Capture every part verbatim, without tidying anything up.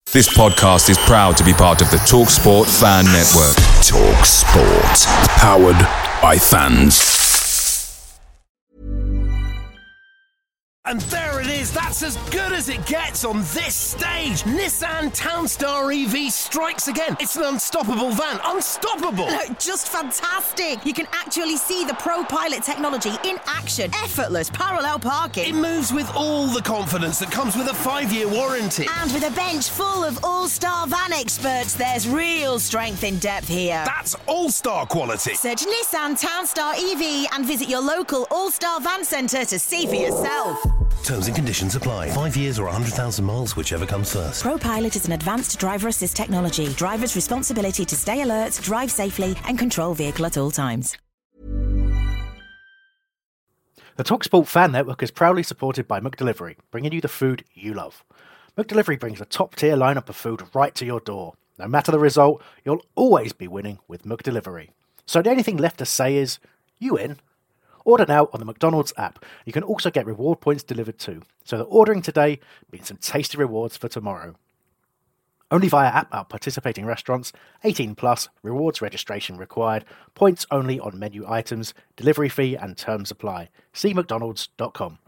This podcast is proud to be part of the TalkSport Fan Network. TalkSport. Powered by fans. And there it is, that's as good as it gets on this stage. Nissan Townstar E V strikes again. It's an unstoppable van, unstoppable. Look, just fantastic. You can actually see the ProPilot technology in action. Effortless parallel parking. It moves with all the confidence that comes with a five-year warranty. And with a bench full of all-star van experts, there's real strength in depth here. That's all-star quality. Search Nissan Townstar E V and visit your local all-star van centre to see for yourself. Terms and conditions apply. Five years or one hundred thousand miles, whichever comes first. ProPilot is an advanced driver assist technology. Driver's responsibility to stay alert, drive safely, and control vehicle at all times. The TalkSport Fan Network is proudly supported by McDelivery, bringing you the food you love. McDelivery brings a top-tier lineup of food right to your door. No matter the result, you'll always be winning with McDelivery. So the only thing left to say is, you in? Order now on the McDonald's app. You can also get reward points delivered too, so that ordering today means some tasty rewards for tomorrow. Only via app at participating restaurants, eighteen plus, rewards registration required, points only on menu items, delivery fee and terms apply. See mcdonalds dot com.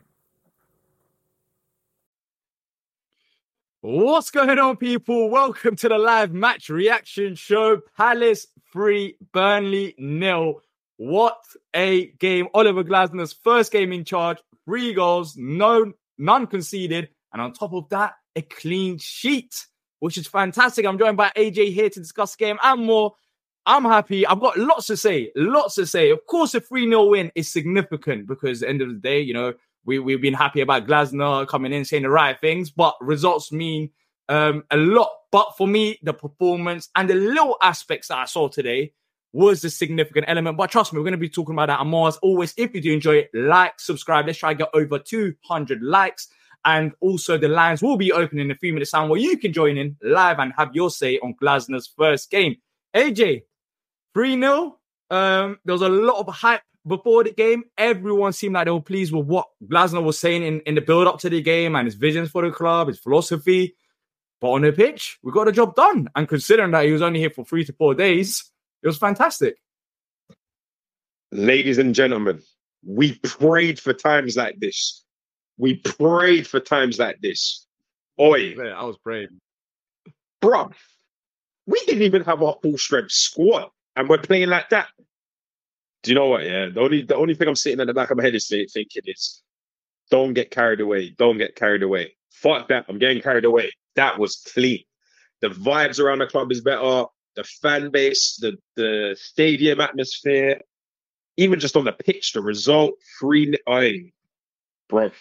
What's going on, people? Welcome to the live match reaction show. Palace three, Burnley nil. What a game. Oliver Glasner's first game in charge. Three goals, no, none conceded. And on top of that, a clean sheet, which is fantastic. I'm joined by A J here to discuss the game and more. I'm happy. I've got lots to say, lots to say. Of course, a three nil win is significant because at the end of the day, you know, we, we've been happy about Glasner coming in, saying the right things, but results mean um, a lot. But for me, the performance and the little aspects that I saw today was the significant element. But trust me, we're going to be talking about that and more. As always, if you do enjoy it, like, subscribe. Let's try to get over two hundred likes. And also the lines will be open in a few minutes time where you can join in live and have your say on Glasner's first game. A J, three nil. Um, there was a lot of hype before the game. Everyone seemed like they were pleased with what Glasner was saying in, in the build-up to the game and his visions for the club, his philosophy. But on the pitch, we got the job done. And considering that he was only here for three to four days, it was fantastic. Ladies and gentlemen, we prayed for times like this. We prayed for times like this. Oi. Yeah, I was praying. Bro, we didn't even have our full strength squad, and we're playing like that. Do you know what? Yeah, the only the only thing I'm sitting at the back of my head is thinking is, don't get carried away. Don't get carried away. Fuck that. I'm getting carried away. That was clean. The vibes around the club is better. The fan base, the, the stadium atmosphere, even just on the pitch, the result, free. I, bro,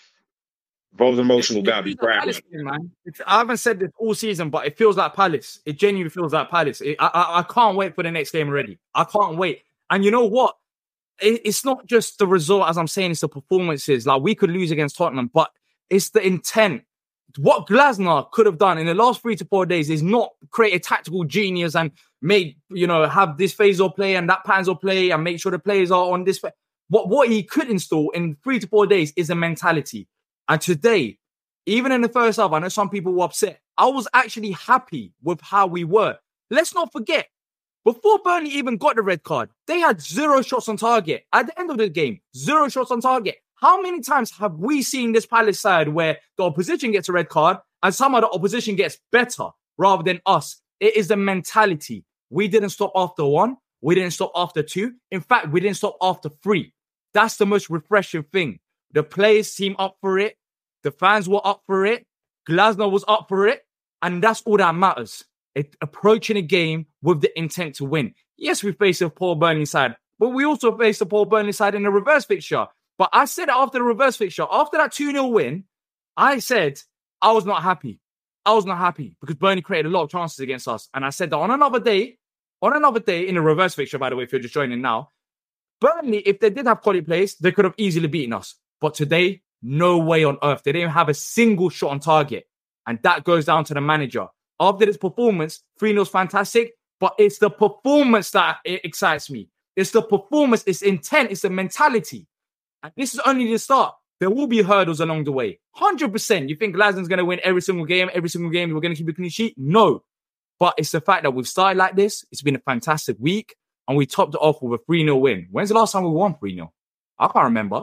bro's emotional. Gotta be proud. Palace, man. It's, I haven't said this all season, but it feels like Palace. It genuinely feels like Palace. It, I, I, I can't wait for the next game already. I can't wait. And you know what? It, it's not just the result, as I'm saying, it's the performances. Like, we could lose against Tottenham, but it's the intent. What Glasner could have done in the last three to four days is not create a tactical genius and make, you know, have this phase or play and that plans or play and make sure the players are on this. What, what he could install in three to four days is a mentality. And today, even in the first half, I know some people were upset. I was actually happy with how we were. Let's not forget, before Burnley even got the red card, they had zero shots on target. At the end of the game, zero shots on target. How many times have we seen this Palace side where the opposition gets a red card and some of the opposition gets better rather than us? It is the mentality. We didn't stop after one. We didn't stop after two. In fact, we didn't stop after three. That's the most refreshing thing. The players seem up for it. The fans were up for it. Glasner was up for it. And that's all that matters. It, approaching a game with the intent to win. Yes, we faced a poor Burnley side, but we also faced a poor Burnley side in the reverse fixture. But I said after the reverse fixture, after that two nil win, I said I was not happy. I was not happy because Burnley created a lot of chances against us. And I said that on another day, on another day in the reverse fixture, by the way, if you're just joining now, Burnley, if they did have quality players, they could have easily beaten us. But today, no way on earth. They didn't have a single shot on target. And that goes down to the manager. After this performance, three nil is fantastic, but it's the performance that excites me. It's the performance, it's intent, it's the mentality. And this is only the start. there will be hurdles along the way. one hundred percent. You think Glasgow's going to win every single game, every single game, we're going to keep a clean sheet? No. But it's the fact that we've started like this. It's been a fantastic week, and we topped it off with a three nil win. When's the last time we won three nil? I can't remember.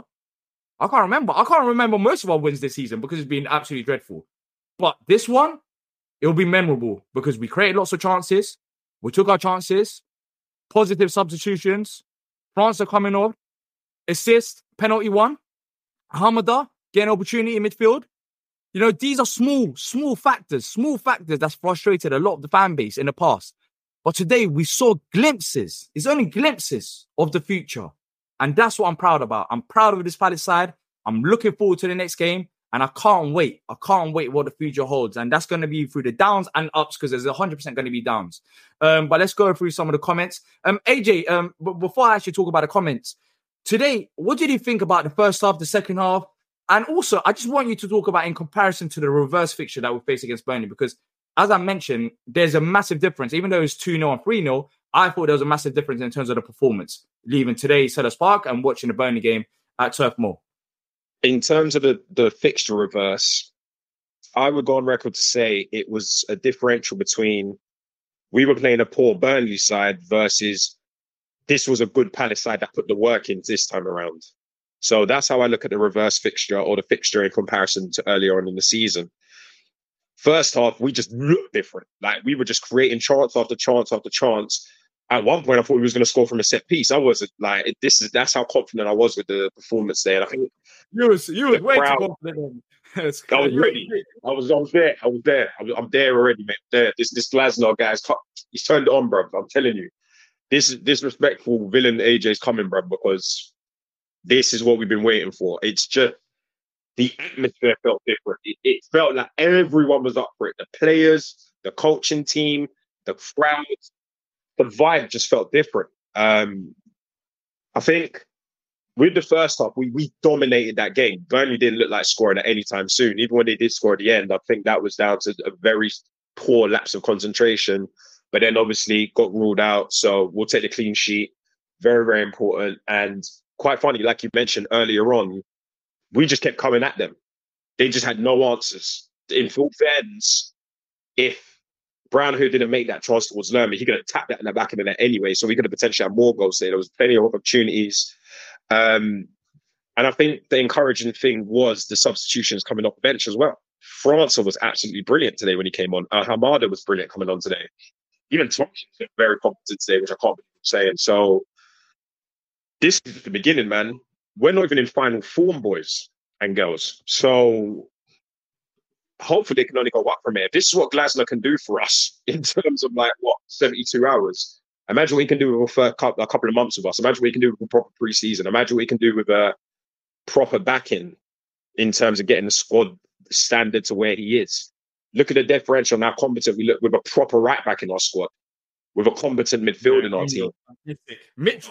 I can't remember. I can't remember most of our wins this season because it's been absolutely dreadful. But this one, it'll be memorable because we created lots of chances. We took our chances. Positive substitutions. France are coming on. Assist, penalty one. Hamada, getting opportunity in midfield. You know, these are small, small factors, small factors that's frustrated a lot of the fan base in the past. But today we saw glimpses. It's only glimpses of the future. And that's what I'm proud about. I'm proud of this Palace side. I'm looking forward to the next game. And I can't wait. I can't wait what the future holds. And that's going to be through the downs and ups because there's one hundred percent going to be downs. Um, but let's go through some of the comments. Um, A J, um, b- before I actually talk about the comments, today, what did you think about the first half, the second half? And also, I just want you to talk about in comparison to the reverse fixture that we face against Burnley because, as I mentioned, there's a massive difference. Even though it's two nil and three nil, I thought there was a massive difference in terms of the performance, leaving today Selhurst Park and watching the Burnley game at Turf Moor. In terms of the, the fixture reverse, I would go on record to say it was a differential between we were playing a poor Burnley side versus this was a good Palace side that put the work in this time around. So that's how I look at the reverse fixture or the fixture in comparison to earlier on in the season. First half, we just looked different. Like we were just creating chance after chance after chance. At one point, I thought we was going to score from a set piece. I wasn't like this is that's how confident I was with the performance there. And I think you was you was way crowd, too confident. I was ready. I was I was there. I was there. I'm, I'm there already, man. There. This this Glasgow guy, he's turned it on, bro. I'm telling you, this disrespectful villain A J's coming, bro, because this is what we've been waiting for. It's just the atmosphere felt different. It, it felt like everyone was up for it. The players, the coaching team, the crowds. The vibe just felt different. Um, I think with the first half, we we dominated that game. Burnley didn't look like scoring at any time soon. Even when they did score at the end, I think that was down to a very poor lapse of concentration. But then obviously got ruled out. So we'll take the clean sheet. Very, very important. And quite funny, like you mentioned earlier on, we just kept coming at them. They just had no answers. In full fairness, if Brownhill didn't make that chance towards Lerma, he could have tapped that in the back of the net anyway, so we could have potentially had more goals there. There was plenty of opportunities. Um, and I think the encouraging thing was the substitutions coming off the bench as well. França was absolutely brilliant today when he came on. Uh, Hamada was brilliant coming on today. Even Thompson was very competent today, which I can't believe I'm saying. So this is the beginning, man. We're not even in final form, boys and girls. So hopefully they can only go up from here. This is what Glasgow can do for us in terms of like, what, seventy-two hours. Imagine what he can do with a couple of months with us. Imagine what he can do with a proper pre-season. Imagine what he can do with a proper backing in terms of getting the squad standard to where he is. Look at the differential and how competent we look with a proper right back in our squad, with a competent midfield in our team. Mitch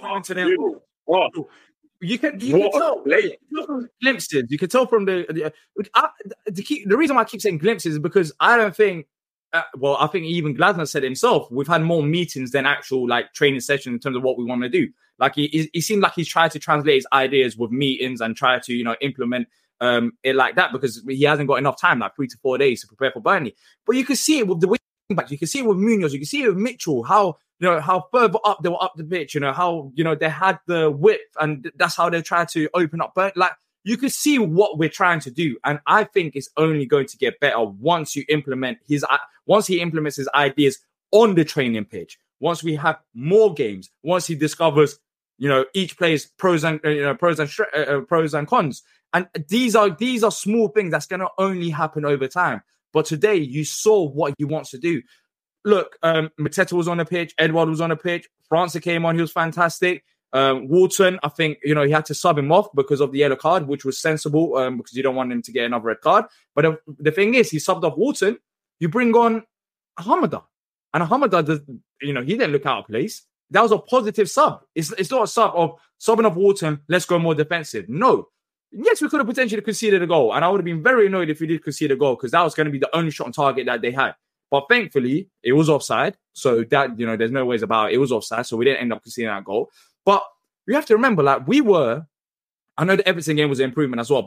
oh. You can, you can tell from glimpses. You can tell from the the, I, the, key, the reason why I keep saying glimpses is because I don't think. Uh, well, I think even Glasner said it himself. We've had more meetings than actual like training sessions in terms of what we want to do. Like he, he seemed like he's tried to translate his ideas with meetings and try to you know implement um, it like that because he hasn't got enough time, like three to four days to prepare for Burnley. But you can see it with the wing backs. You can see it with Munoz. You can see it with Mitchell. How. You know, how further up they were up the pitch, you know, how, you know, they had the width and that's how they tried to open up. But like, you can see what we're trying to do. And I think it's only going to get better once you implement his, once he implements his ideas on the training pitch, once we have more games, once he discovers, you know, each player's pros and, you know, pros and, uh, pros and cons. And these are, these are small things that's going to only happen over time. But today you saw what he wants to do. Look, um, Mateta was on the pitch. Edouard was on the pitch. França came on. He was fantastic. Um, Walton, I think, you know, he had to sub him off because of the yellow card, which was sensible um, because you don't want him to get another red card. But the, the thing is, he subbed off Walton. You bring on Hamada. And Hamada, does, you know, he didn't look out of place. That was a positive sub. It's, it's not a sub of subbing off Walton, let's go more defensive. No. Yes, we could have potentially conceded a goal. And I would have been very annoyed if we did concede a goal because that was going to be the only shot on target that they had. But thankfully, it was offside. So that, you know, there's no ways about it. It was offside. So we didn't end up conceding that goal. But you have to remember, like, we were, I know the Everton game was an improvement as well, but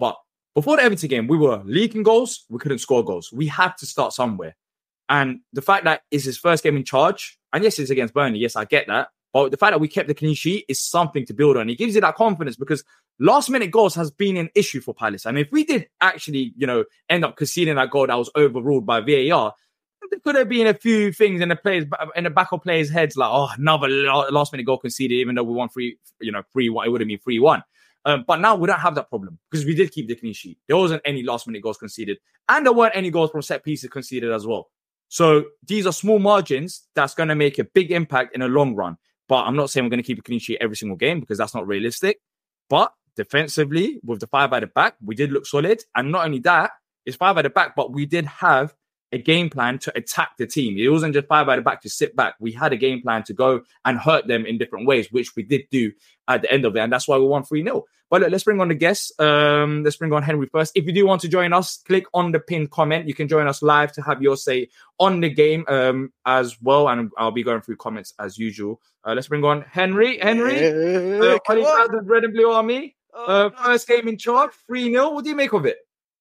before the Everton game, we were leaking goals. We couldn't score goals. We had to start somewhere. And the fact that it's his first game in charge, and yes, it's against Burnley. Yes, I get that. But the fact that we kept the clean sheet is something to build on. It gives you that confidence because last minute goals has been an issue for Palace. And if we did actually, you know, end up conceding that goal that was overruled by V A R, there could have been a few things in the players, in the back of players' heads, like, oh, another last minute goal conceded, even though we won three, you know, three one. It would have been three one. Um, but now we don't have that problem because we did keep the clean sheet. There wasn't any last minute goals conceded, and there weren't any goals from set pieces conceded as well. So these are small margins that's going to make a big impact in the long run. But I'm not saying we're going to keep a clean sheet every single game because that's not realistic. But defensively, with the five at the back, we did look solid. And not only that, it's five at the back, but we did have a game plan to attack the team. It wasn't just five at the back to sit back. We had a game plan to go and hurt them in different ways, which we did do at the end of it. And that's why we won three nil. But look, let's bring on the guests. Um, let's bring on Henry first. If you do want to join us, click on the pinned comment. You can join us live to have your say on the game um, as well. And I'll be going through comments as usual. Uh, let's bring on Henry. Henry, Hey, uh, come on. Red and Blue Army. Oh, Uh, first game in charge, three nil. What do you make of it?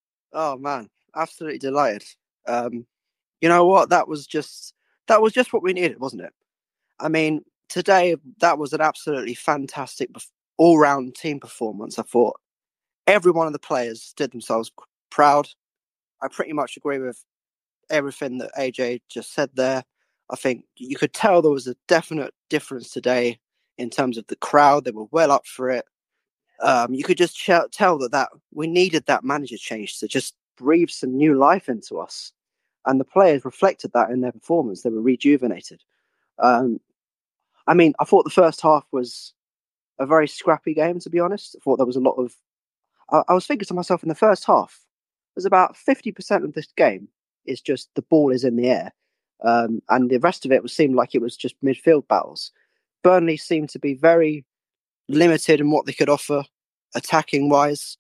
oh man, absolutely delighted. Um, you know what? That was just that was just what we needed, wasn't it? I mean, today that was an absolutely fantastic all-round team performance. I thought every one of the players did themselves proud. I pretty much agree with everything that A J just said there. I think you could tell there was a definite difference today in terms of the crowd. They were well up for it. Um, you could just ch- tell that, that we needed that manager change to just breathe some new life into us. And the players reflected that in their performance. They were rejuvenated. Um, I mean, I thought the first half was a very scrappy game, to be honest. I thought there was a lot of... I, I was thinking to myself in the first half, there's about fifty percent of this game is just the ball is in the air. Um, and the rest of it was seemed like it was just midfield battles. Burnley seemed to be very limited in what they could offer attacking wise,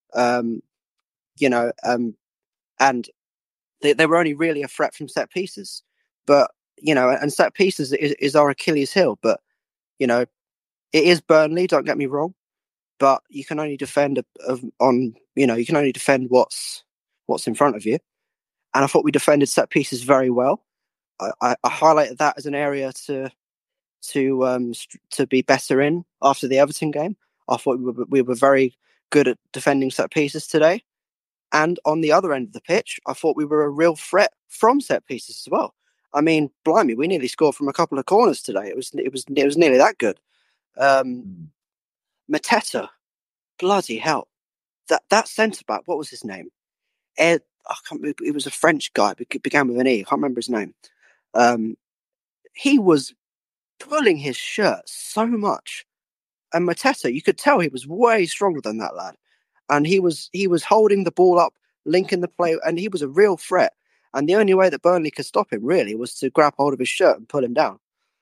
um, you know, um, and they, they were only really a threat from set pieces. But, you know, and set pieces is, is our Achilles heel. But, you know, it is Burnley, don't get me wrong, but you can only defend a, a, on, you know, you can only defend what's what's in front of you. And I thought we defended set pieces very well. I, I, I highlighted that as an area to to um to be better in after the Everton game. I thought we were, we were very good at defending set pieces today. And on the other end of the pitch, I thought we were a real threat from set pieces as well. I mean, blimey, we nearly scored from a couple of corners today. It was it was it was nearly that good. Um, Mateta, bloody hell, that that centre back. What was his name? Ed. I can't remember. It was a French guy. It began with an E. I can't remember his name. Um, he was pulling his shirt so much, and Mateta, you could tell he was way stronger than that lad, and he was he was holding the ball up, linking the play, and he was a real threat. And the only way that Burnley could stop him really was to grab hold of his shirt and pull him down.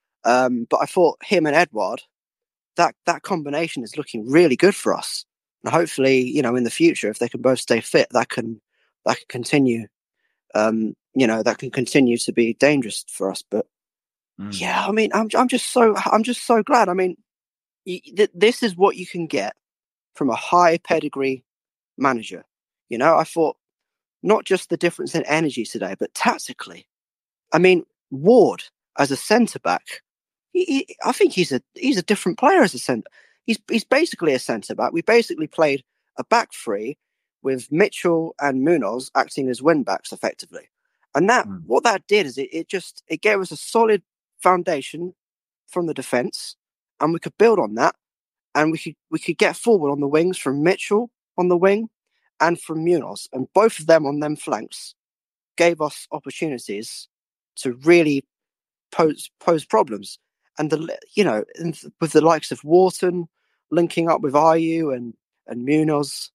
Um, but I thought him and Edouard, that that combination is looking really good for us, and hopefully, you know, in the future, if they can both stay fit, that can that can continue. Um, you know, that can continue to be dangerous for us. But mm. yeah, I mean, I'm I'm just so I'm just so glad. I mean, y- th- this is what you can get from a high pedigree manager. You know, I thought not just the difference in energy today, but tactically. I mean, Ward as a centre back, he, he, I think he's a he's a different player as a centre. He's he's basically a centre back. We basically played a back three with Mitchell and Munoz acting as wing backs effectively. And that mm. what that did is it, it just it gave us a solid foundation from the defence, and we could build on that, and we could we could get forward on the wings from Mitchell on the wing and from Munoz, and both of them on them flanks gave us opportunities to really pose pose problems. And the you know with the likes of Wharton linking up with Ayew and and Munoz,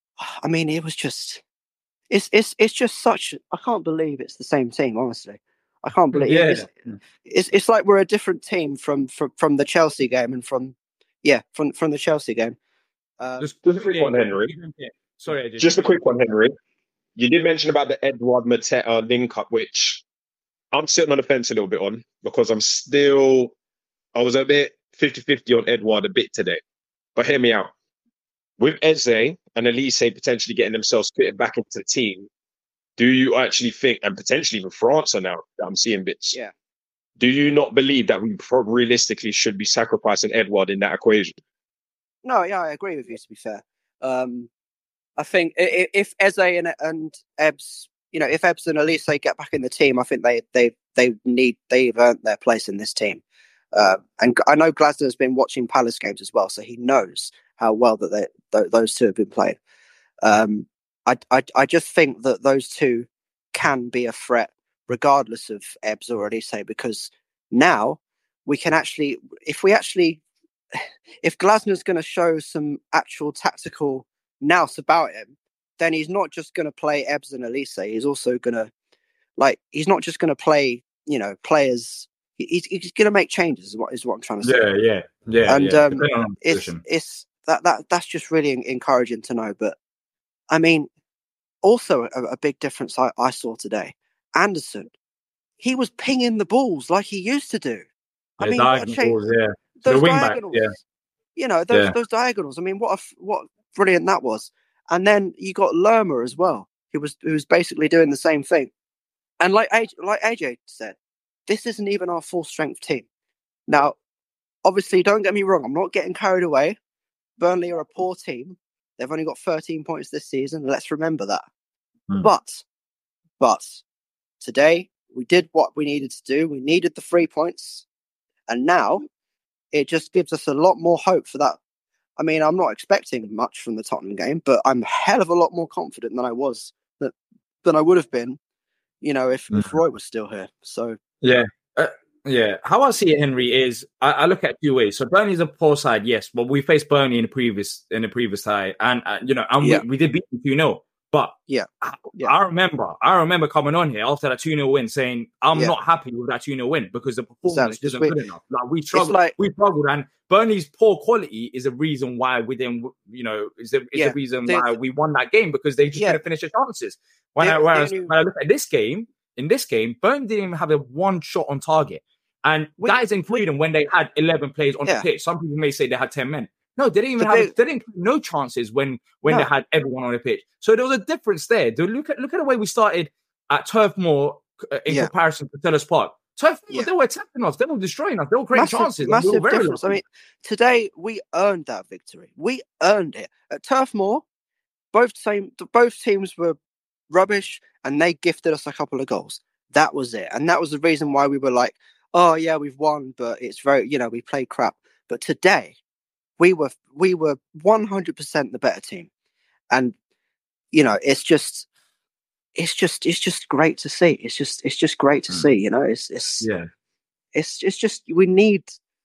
I mean, it was just it's it's it's just such. I can't believe it's the same team. Honestly, I can't believe yeah. it. It's, it's it's like we're a different team from from, from the Chelsea game and from yeah from from the Chelsea game. Um, just, just a quick one, Henry. Sorry, just, just a quick one, Henry. You did mention about the Edouard Mateta link up, which I'm sitting on the fence a little bit on because I'm still I was a bit fifty-fifty on Edouard a bit today. But hear me out. with Eze and Elise potentially getting themselves fitted back into the team, do you actually think, and potentially even France are now, I'm seeing bits. Yeah. Do you not believe that we probably realistically should be sacrificing Edouard in that equation? No, yeah, I agree with you, to be fair. Um, I think if, if Eze and, and Ebbs, you know, if Ebbs and Elise get back in the team, I think they they they need, they've earned their place in this team. Uh, and I know Glasner's been watching Palace games as well, so he knows how well that they, th- those two have been playing. Um, I, I I just think that those two can be a threat regardless of Ebbs or Elise, because now we can actually, if we actually, if Glasner's going to show some actual tactical nous about him, then he's not just going to play Ebbs and Elise. He's also going to, like, he's not just going to play, you know, players. He's, he's going to make changes. Is what is what I'm trying to say. Yeah, yeah, yeah. And yeah. um, it's it's that that that's just really encouraging to know. But I mean, also a, a big difference I, I saw today. Anderson, he was pinging the balls like he used to do. I yeah, mean, diagonals, yeah. those the wing diagonals, back, yeah. You know, those yeah. those diagonals. I mean, what a what brilliant that was. And then you got Lerma as well. He was who was basically doing the same thing. And like A J, like A J said, this isn't even our full strength team. Now, obviously, don't get me wrong. I'm not getting carried away. Burnley are a poor team. They've only got thirteen points this season. Let's remember that. Hmm. But, but today we did what we needed to do. We needed the three points. And now it just gives us a lot more hope for that. I mean, I'm not expecting much from the Tottenham game, but I'm a hell of a lot more confident than I was, that, than I would have been, you know, if, mm. if Roy was still here. So, yeah. Uh, yeah. How I see it, Henry, is I, I look at it two ways. So Burnley's a poor side, yes, but we faced Burnley in the previous in the previous tie, and uh, you know, and yeah. we, we did beat them two nil. But yeah. I, yeah, I remember, I remember coming on here after that two nil win, saying I'm yeah. not happy with that two nil win because the performance exactly. isn't we, good enough. Like we struggled, like, we struggled, and Burnley's poor quality is a reason why we didn't, you know, is the is yeah. the reason they, why we won that game because they just yeah. couldn't finish their chances. When, I, whereas, when I look at this game, in this game, Burnley didn't even have a one shot on target, and we, that is including we, when they had eleven players on yeah. the pitch. Some people may say they had ten men. No, they didn't even have. They didn't no chances when when no. they had everyone on the pitch. So there was a difference there. Look at look at the way we started at Turf Moor uh, in yeah. comparison to Sellers Park. Turf Moor, yeah. they were attacking us. They were destroying us. They were creating massive, chances. Massive we were very difference. Lucky. I mean, today we earned that victory. We earned it at Turf Moor. Both team, both teams were rubbish, and they gifted us a couple of goals. That was it, and that was the reason why we were like, "Oh yeah, we've won," but it's very, you know, we played crap. But today. We were we were one hundred percent the better team, and you know it's just it's just it's just great to see. It's just it's just great to mm. see. You know, it's it's yeah, it's it's just we need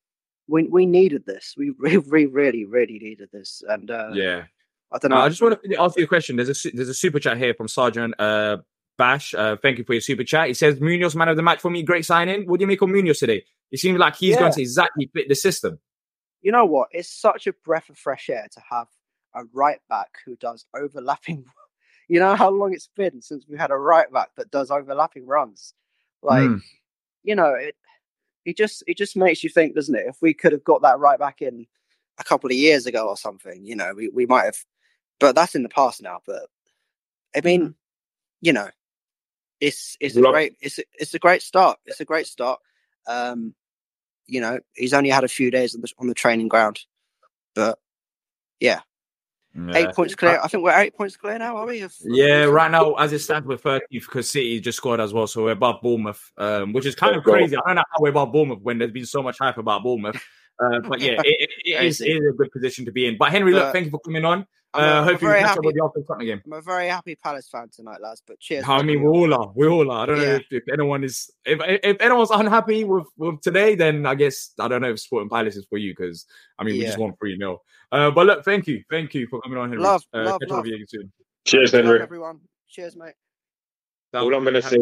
we we needed this. We really really really needed this, and uh, yeah, I don't know. Uh, I just want to ask you a question. There's a there's a super chat here from Sergeant uh, Bash. Uh, thank you for your super chat. He says Munoz man of the match for me. Great signing. What do you make of Munoz today? It seems like he's yeah. going to exactly fit the system. You know what? It's such a breath of fresh air to have a right back who does overlapping. You know how long it's been since we had a right back that does overlapping runs. Like, mm. you know, it it just it just makes you think, doesn't it? If we could have got that right back in a couple of years ago or something, you know, we, we might have. But that's in the past now. But I mean, mm. you know, it's it's a great it's a, it's a great start. It's a great start. Um, You know, he's only had a few days on the, on the training ground, but yeah. yeah, eight points clear. I think we're eight points clear now, are we? Of, yeah, right now as it stands, we're thirtieth because City just scored as well, so we're above Bournemouth, um, which is kind of crazy. I don't know how we're above Bournemouth when there's been so much hype about Bournemouth, uh, but yeah, it, it, it, is, it is a good position to be in. But Henry, look, uh, thank you for coming on. Uh, hopefully, we catch up with you after the Tottenham game. I'm a very happy Palace fan tonight, lads. But cheers. I mean, we all are. We all are. I don't yeah. know if, if anyone is. If if anyone's unhappy with, with today, then I guess I don't know if Sporting Palace is for you because I mean yeah. we just won three nil. Uh, but look, thank you, thank you for coming on, Henry. Love, uh, love, catch love. up with you soon. Cheers, Henry. Love everyone. Cheers, mate. All I'm gonna say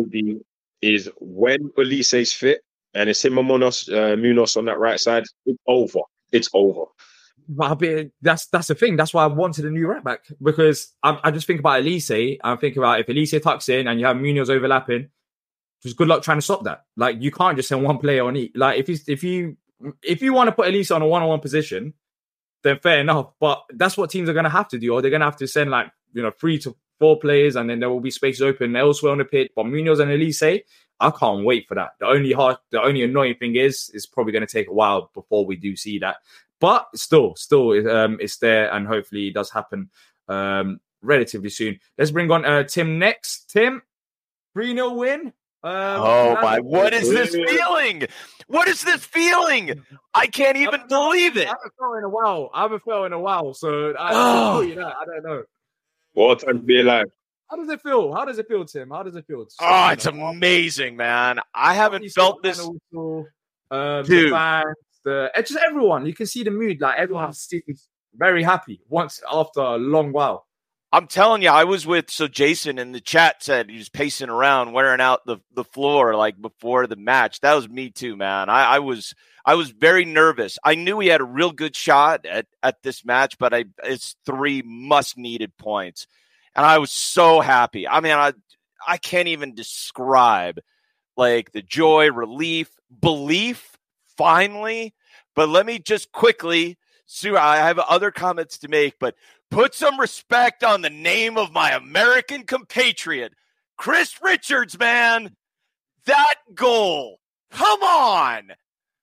is when Elise's fit and it's him and Munoz, uh, Munoz on that right side, it's over. It's over. But I mean, that's that's the thing. That's why I wanted a new right back because I, I just think about Elise. I think about if Elise tucks in and you have Munoz overlapping, just good luck trying to stop that. Like you can't just send one player on each. Like if you if you if you want to put Elise on a one-on-one position, then fair enough. But that's what teams are going to have to do, or they're going to have to send like, you know, three to four players, and then there will be spaces open elsewhere on the pitch. But Munoz and Elise, I can't wait for that. The only hard, the only annoying thing is, it's probably going to take a while before we do see that. But still, still, um, it's there, and hopefully it does happen um, relatively soon. Let's bring on uh, Tim next. Tim, three nil win. Um, oh my! What is this feeling? What is this feeling? I can't even believe it. I haven't felt in a while. I haven't felt in a while, so I, oh. I, you that. I don't know. What time to be alive? How does it feel? How does it feel, Tim? How does it feel? Oh, it's amazing, man. I haven't felt this. Also, um, Dude. The fans, the, just everyone. You can see the mood. Like, everyone's very happy once after a long while. I'm telling you, I was with, so Jason in the chat said he was pacing around, wearing out the, the floor like before the match. That was me too, man. I, I was I was very nervous. I knew he had a real good shot at, at this match, but I it's three must-needed points. And I was so happy. I mean, I I can't even describe like the joy, relief, belief, finally. But let me just quickly, Sue, I have other comments to make, but put some respect on the name of my American compatriot, Chris Richards, man. That goal. Come on.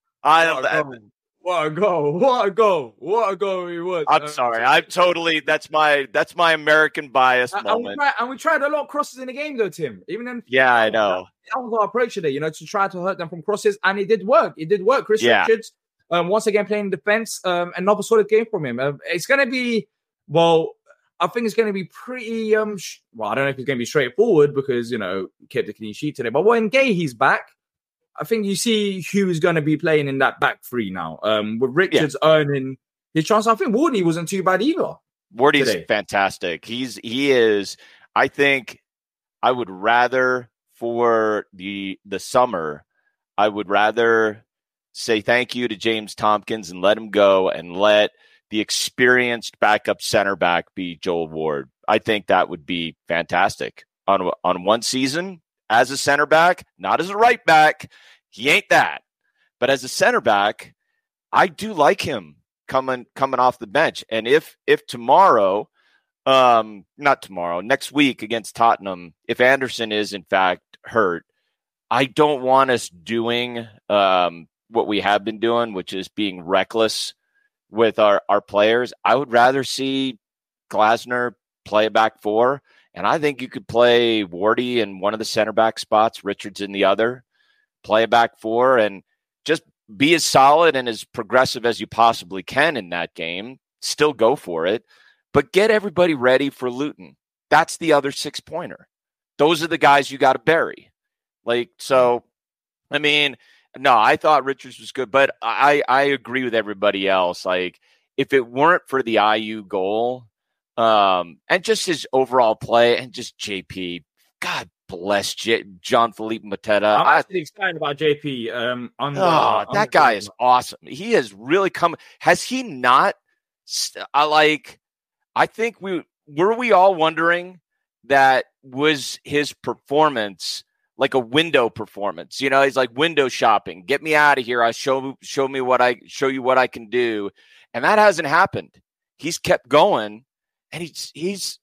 I what a goal. What a goal. What a goal. What a goal he was. I'm um, sorry. I'm totally that's my that's my American bias and, moment. And we, tried, and we tried a lot of crosses in the game though, Tim. Even then Yeah, I know. That was our approach today, you know, to try to hurt them from crosses, and it did work. It did work. Chris yeah. Richards, um, once again playing defense, um, another solid game from him. Um, it's gonna be Well, I think it's going to be pretty, um. Sh- well, I don't know if it's going to be straightforward because, you know, kept a clean sheet today. But when Gahey's back, I think you see who's going to be playing in that back three now. Um, with Richards yeah. earning his chance. I think Wardy wasn't too bad either. Wardy's today. fantastic. He's, he is, I think I would rather for the, the summer, I would rather say thank you to James Tompkins and let him go and let the experienced backup center back be Joel Ward. I think that would be fantastic. On on one season as a center back, not as a right back, he ain't that. But as a center back, I do like him coming coming off the bench. And if if tomorrow, um, not tomorrow, next week against Tottenham, if Anderson is in fact hurt, I don't want us doing um, what we have been doing, which is being reckless with our, our players. I would rather see Glasner play a back four, and I think you could play Wardy in one of the center back spots, Richards in the other, play a back four, and just be as solid and as progressive as you possibly can in that game. Still go for it, but get everybody ready for Luton. That's the other six-pointer. Those are the guys you got to bury. Like, so, I mean, no, I thought Richards was good, but I, I agree with everybody else. Like, if it weren't for the I U goal um, and just his overall play and just J P, God bless J- John Philippe Mateta. I'm actually I, excited about J P. Um, on the, oh, on that the guy is awesome. He has really come. Has he not? I like. I think we were we all wondering that was his performance. Like a window performance, you know, he's like window shopping. Get me out of here. I show show me what I show you what I can do, and that hasn't happened. He's kept going, and he's he's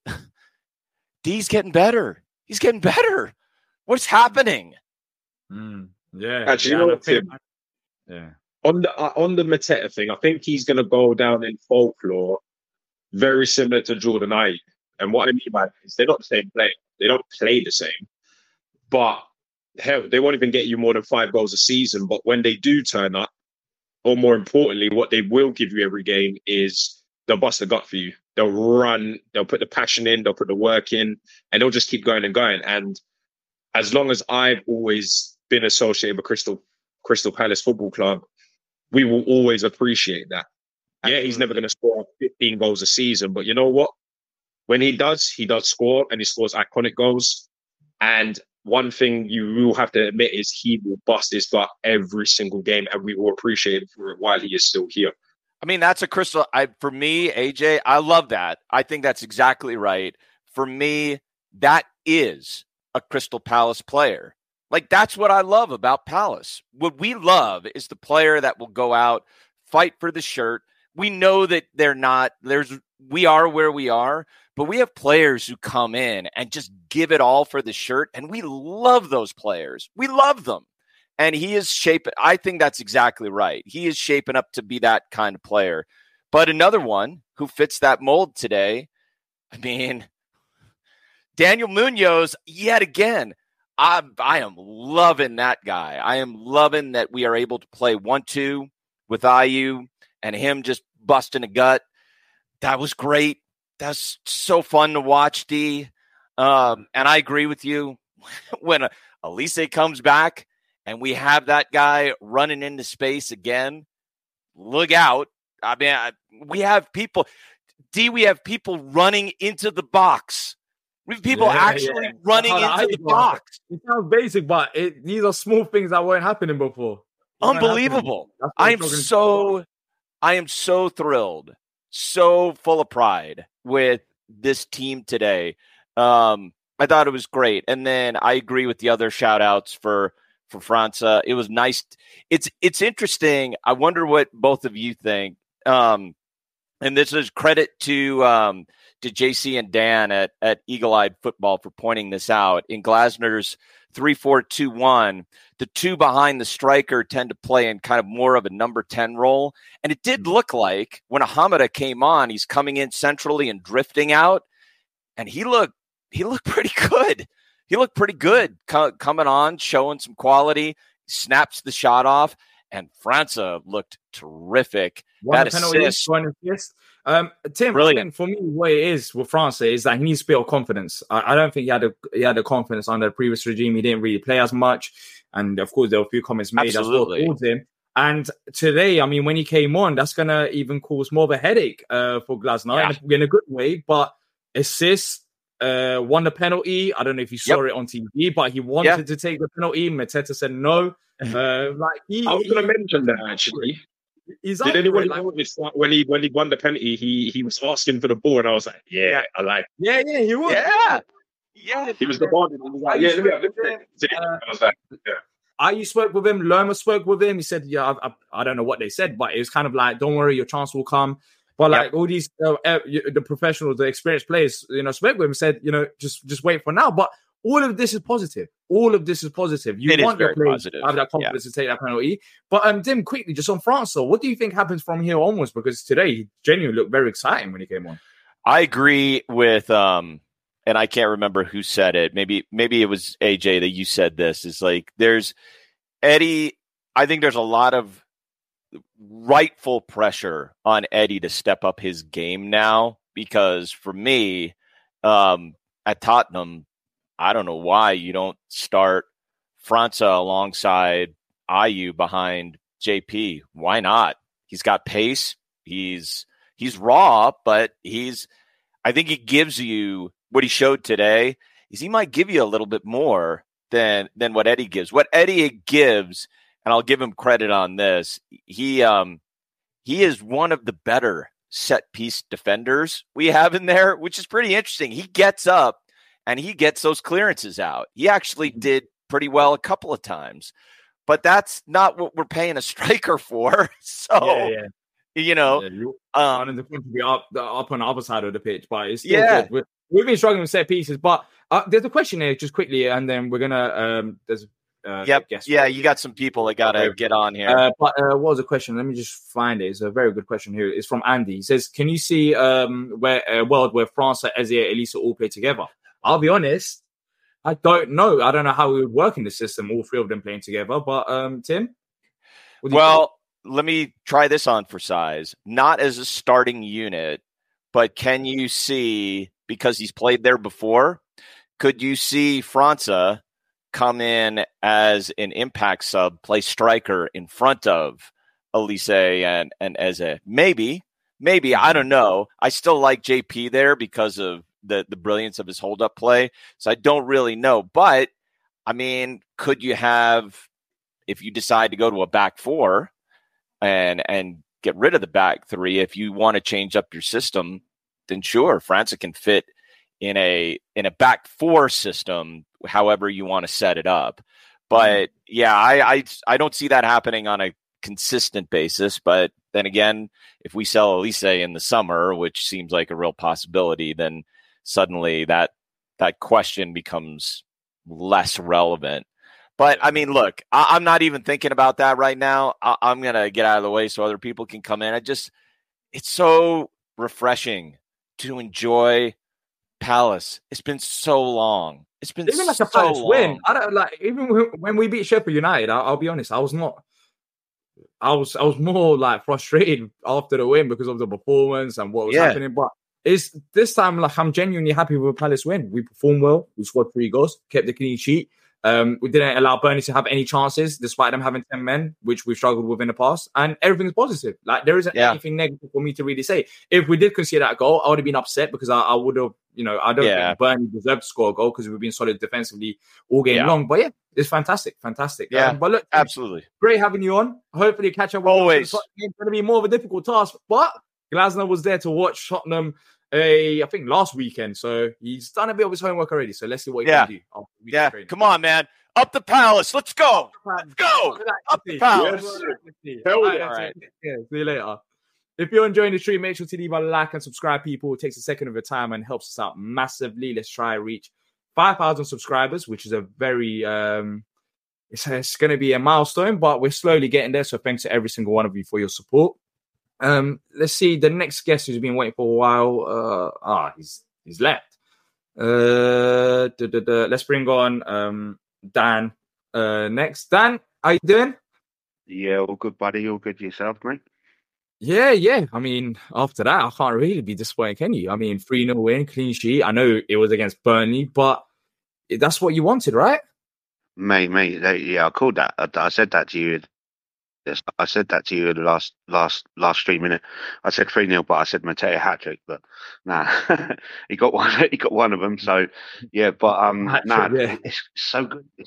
D's getting better. He's getting better. What's happening? Mm, yeah, actually, yeah, you know what, Tim? Yeah, on the uh, on the Mateta thing, I think he's going to go down in folklore, very similar to Jordan Ayew. And what I mean by that is they're not the same player. They don't play the same. But hell, they won't even get you more than five goals a season. But when they do turn up, or more importantly, what they will give you every game is they'll bust the gut for you. They'll run, they'll put the passion in, they'll put the work in, and they'll just keep going and going. And as long as I've always been associated with Crystal Crystal Palace Football Club, we will always appreciate that. Yeah, he's never going to score fifteen goals a season, but you know what? When he does, he does score, and he scores iconic goals. And one thing you will have to admit is he will bust his gut every single game, and we will appreciate it for it while he is still here. I mean, that's a crystal. I for me, A J, I love that. I think that's exactly right. For me, that is a Crystal Palace player. Like, that's what I love about Palace. What we love is the player that will go out, fight for the shirt, we know that they're not, there's, we are where we are, but we have players who come in and just give it all for the shirt. And we love those players. We love them. And he is shaping, I think that's exactly right. He is shaping up to be that kind of player. But another one who fits that mold today, I mean, Daniel Munoz, yet again, I, I am loving that guy. I am loving that we are able to play one two with Ayew and him just busting a gut. That was great. That's so fun to watch, D. Um, and I agree with you. When Elise comes back and we have that guy running into space again, look out. I mean, I, we have people, D, we have people running into the box. We have people Yeah, actually yeah. running Hold on, into I- the box. It sounds basic, but it, these are small things that weren't happening before. They weren't Unbelievable. happening. That's what I I'm am talking so, about. I am so thrilled, so full of pride with this team today. Um, I thought it was great. And then I agree with the other shout outs for, for França. It was nice. It's, it's interesting. I wonder what both of you think. Um, and this is credit to, um, to J C and Dan at, at Eagle Eyed Football for pointing this out. In Glasner's three four two one, the two behind the striker tend to play in kind of more of a number ten role. And it did look like when Hamada came on, he's coming in centrally and drifting out. And he looked, he looked pretty good. He looked pretty good co- coming on, showing some quality, snaps the shot off. And França looked terrific. One That penalty, assist. one assist. Um, Tim, Brilliant. I think for me, what it is with France is that he needs to build confidence. I, I don't think he had a he had the confidence under the previous regime. He didn't really play as much, and of course, there were a few comments made Absolutely. as well towards him. And today, I mean, when he came on, that's gonna even cause more of a headache uh, for Glasner Yeah. in, a, in a good way. But assist, uh, won the penalty. I don't know if you saw Yep. it on T V, but he wanted Yeah. to take the penalty. Mateta said no. Uh, like he, I was going he- to mention that actually. he's Did up for anyone it, like- notice that when he when he won the penalty, he he was asking for the ball, and I was like, yeah, I like. Yeah, yeah, he was. Yeah. Yeah. He was demanding. He was like, yeah, let me have this. Uh, I was like, yeah. I spoke with him. Lerma spoke with him. He said, "Yeah, I, I, I don't know what they said, but it was kind of like, don't worry, your chance will come." But like Yep. all these, uh, uh, the professionals, the experienced players, you know, spoke with him, said, you know, just just wait for now. But all of this is positive. All of this is positive. You It is want your very players positive. to have that confidence to take that penalty. But um, Tim, quickly, just on France, so what do you think happens from here onwards? Because today, he genuinely looked very exciting when he came on. I agree with, um, and I can't remember who said it. Maybe, maybe it was A J that you said this. Is like there's Eddie. I think there's a lot of rightful pressure on Eddie to step up his game now because for me, um, at Tottenham, I don't know why you don't start França alongside Ayew behind J P. Why not? He's got pace. He's he's raw, but he's. I think he gives you what he showed today. Is he might give you a little bit more than than what Eddie gives. What Eddie gives, and I'll give him credit on this. He um he is one of the better set piece defenders we have in there, which is pretty interesting. He gets up and he gets those clearances out. He actually did pretty well a couple of times, but that's not what we're paying a striker for. So, Yeah, yeah. you know, Yeah, you- um, wanted the team to be up, the- up on the other side of the pitch, but it's still Yeah. good. We're, we've been struggling with set pieces, but uh, there's a question here, just quickly, and then we're gonna. Um, there's. Uh, yep. guess Yeah, you got some people that got to get on here. Uh, but uh, what was the question? Let me just find it. It's a very good question here. It's from Andy. He says, "Can you see um, where a world where France, Eze, Elisa all play together?" I'll be honest, I don't know. I don't know how it would work in the system, all three of them playing together. But um, Tim, what do you Well, let me try this on for size. Not as a starting unit, but can you see, because he's played there before, could you see França come in as an impact sub, play striker in front of Elise and, and Eze? Maybe, maybe. I don't know. I still like J P there because of the, the brilliance of his hold-up play. So I don't really know. But, I mean, could you have, if you decide to go to a back four, and and get rid of the back three, if you want to change up your system, then sure, França can fit in a in a back four system, however you want to set it up. But yeah, I, I I don't see that happening on a consistent basis. But then again, if we sell Elise in the summer, which seems like a real possibility, then suddenly that that question becomes less relevant. But I mean, look, I, I'm not even thinking about that right now. I, I'm going to get out of the way so other people can come in. I just, it's so refreshing to enjoy Palace. It's been so long. It's been even like so a Palace long. win. I don't like even when- when we beat Sheffield United. I, I'll be honest, I was not. I was I was more like frustrated after the win because of the performance and what was Yeah. happening. But it's this time like I'm genuinely happy with a Palace win. We performed well. We scored three goals, kept the clean sheet. Um, we didn't allow Burnley to have any chances, despite them having ten men, which we've struggled with in the past. And everything's positive. Like there isn't Yeah. anything negative for me to really say. If we did concede that goal, I would have been upset because I, I would have, you know, I don't Yeah. think Burnley deserved to score a goal because we've been solid defensively all game Yeah. long. But yeah, it's fantastic, fantastic. Yeah, Um, but look, absolutely. great having you on. Hopefully, catch up. with Always. us. It's going to be more of a difficult task, but Glasner was there to watch Tottenham. A, I think last weekend, so he's done a bit of his homework already. So let's see what he Yeah. can do. after the Yeah, weekend training. come on, man. Up the Palace. Let's go. Let's go. Up the Palace. Hell All yeah. right, yeah, see you later. If you're enjoying the stream, make sure to leave a like and subscribe, people. It takes a second of your time and helps us out massively. Let's try and reach five thousand subscribers, which is a very, um, it's, it's going to be a milestone, but we're slowly getting there. So thanks to every single one of you for your support. Um, let's see the next guest who's been waiting for a while. Uh, ah, he's he's left. Uh, duh, duh, duh. Let's bring on um Dan. Uh, next, Dan, how you doing? Yeah, all good, buddy. All good yourself, mate. Yeah, yeah. I mean, after that, I can't really be disappointed, can you? I mean, three nil win, clean sheet. I know it was against Burnley, but that's what you wanted, right? Mate, mate. They, yeah, I called that. I, I said that to you. Yes, I said that to you in the last last last stream minute. I said three nil, but I said Mateo hat trick. But nah, he got one. He got one of them. So yeah, but um, Hat-trick, nah, yeah. it's so good. It's,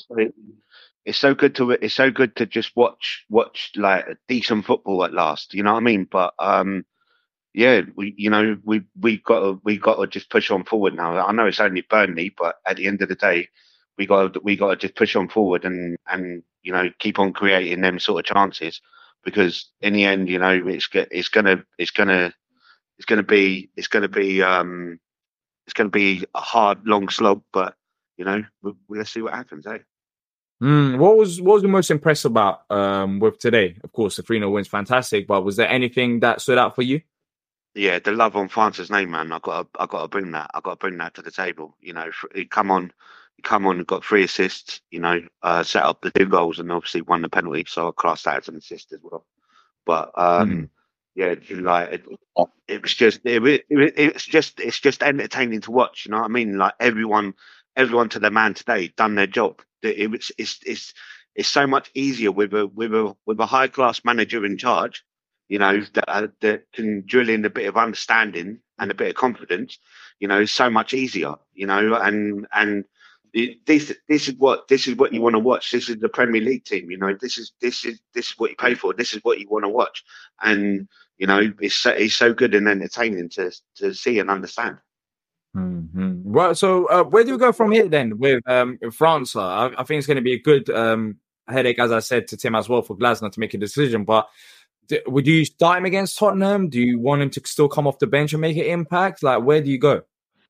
it's so good to it's so good to just watch watch like decent football at last. You know what I mean? But um, yeah, we you know we we got to, we got to just push on forward now. I know it's only Burnley, but at the end of the day, we got to, we got to just push on forward and and you know keep on creating them sort of chances, because in the end, you know, it's go- it's gonna it's gonna it's gonna be it's gonna be um it's gonna be a hard long slog, but you know we, we, let's see what happens, eh? Mm, what was what was the most impressed about um with today? Of course, the three nil win's fantastic, but was there anything that stood out for you? Yeah, the love on France's name, man. I got I got to bring that. I got to bring that to the table. You know, he come on, he come on, got three assists. You know, uh, set up the two goals and obviously won the penalty. So I class that as an assist as well. But um, Mm. yeah, like it, it was just it, it, it's just it's just entertaining to watch. You know what I mean? Like everyone, everyone to the man today done their job. It, it was it's it's it's so much easier with a with a with a high class manager in charge. You know, that, uh, that can drill in a bit of understanding and a bit of confidence, you know, so much easier, you know, and, and it, this, this is what, this is what you want to watch. This is the Premier League team, you know, this is, this is, this is what you pay for. This is what you want to watch. And, you know, it's so, it's so good and entertaining to, to see and understand. Mm-hmm. Well, so uh, where do we go from here then with um, France? I, I think it's going to be a good um, headache, as I said to Tim as well, for Glasner to make a decision. But d- would you start him against Tottenham? Do you want him to still come off the bench and make an impact? Like, where do you go?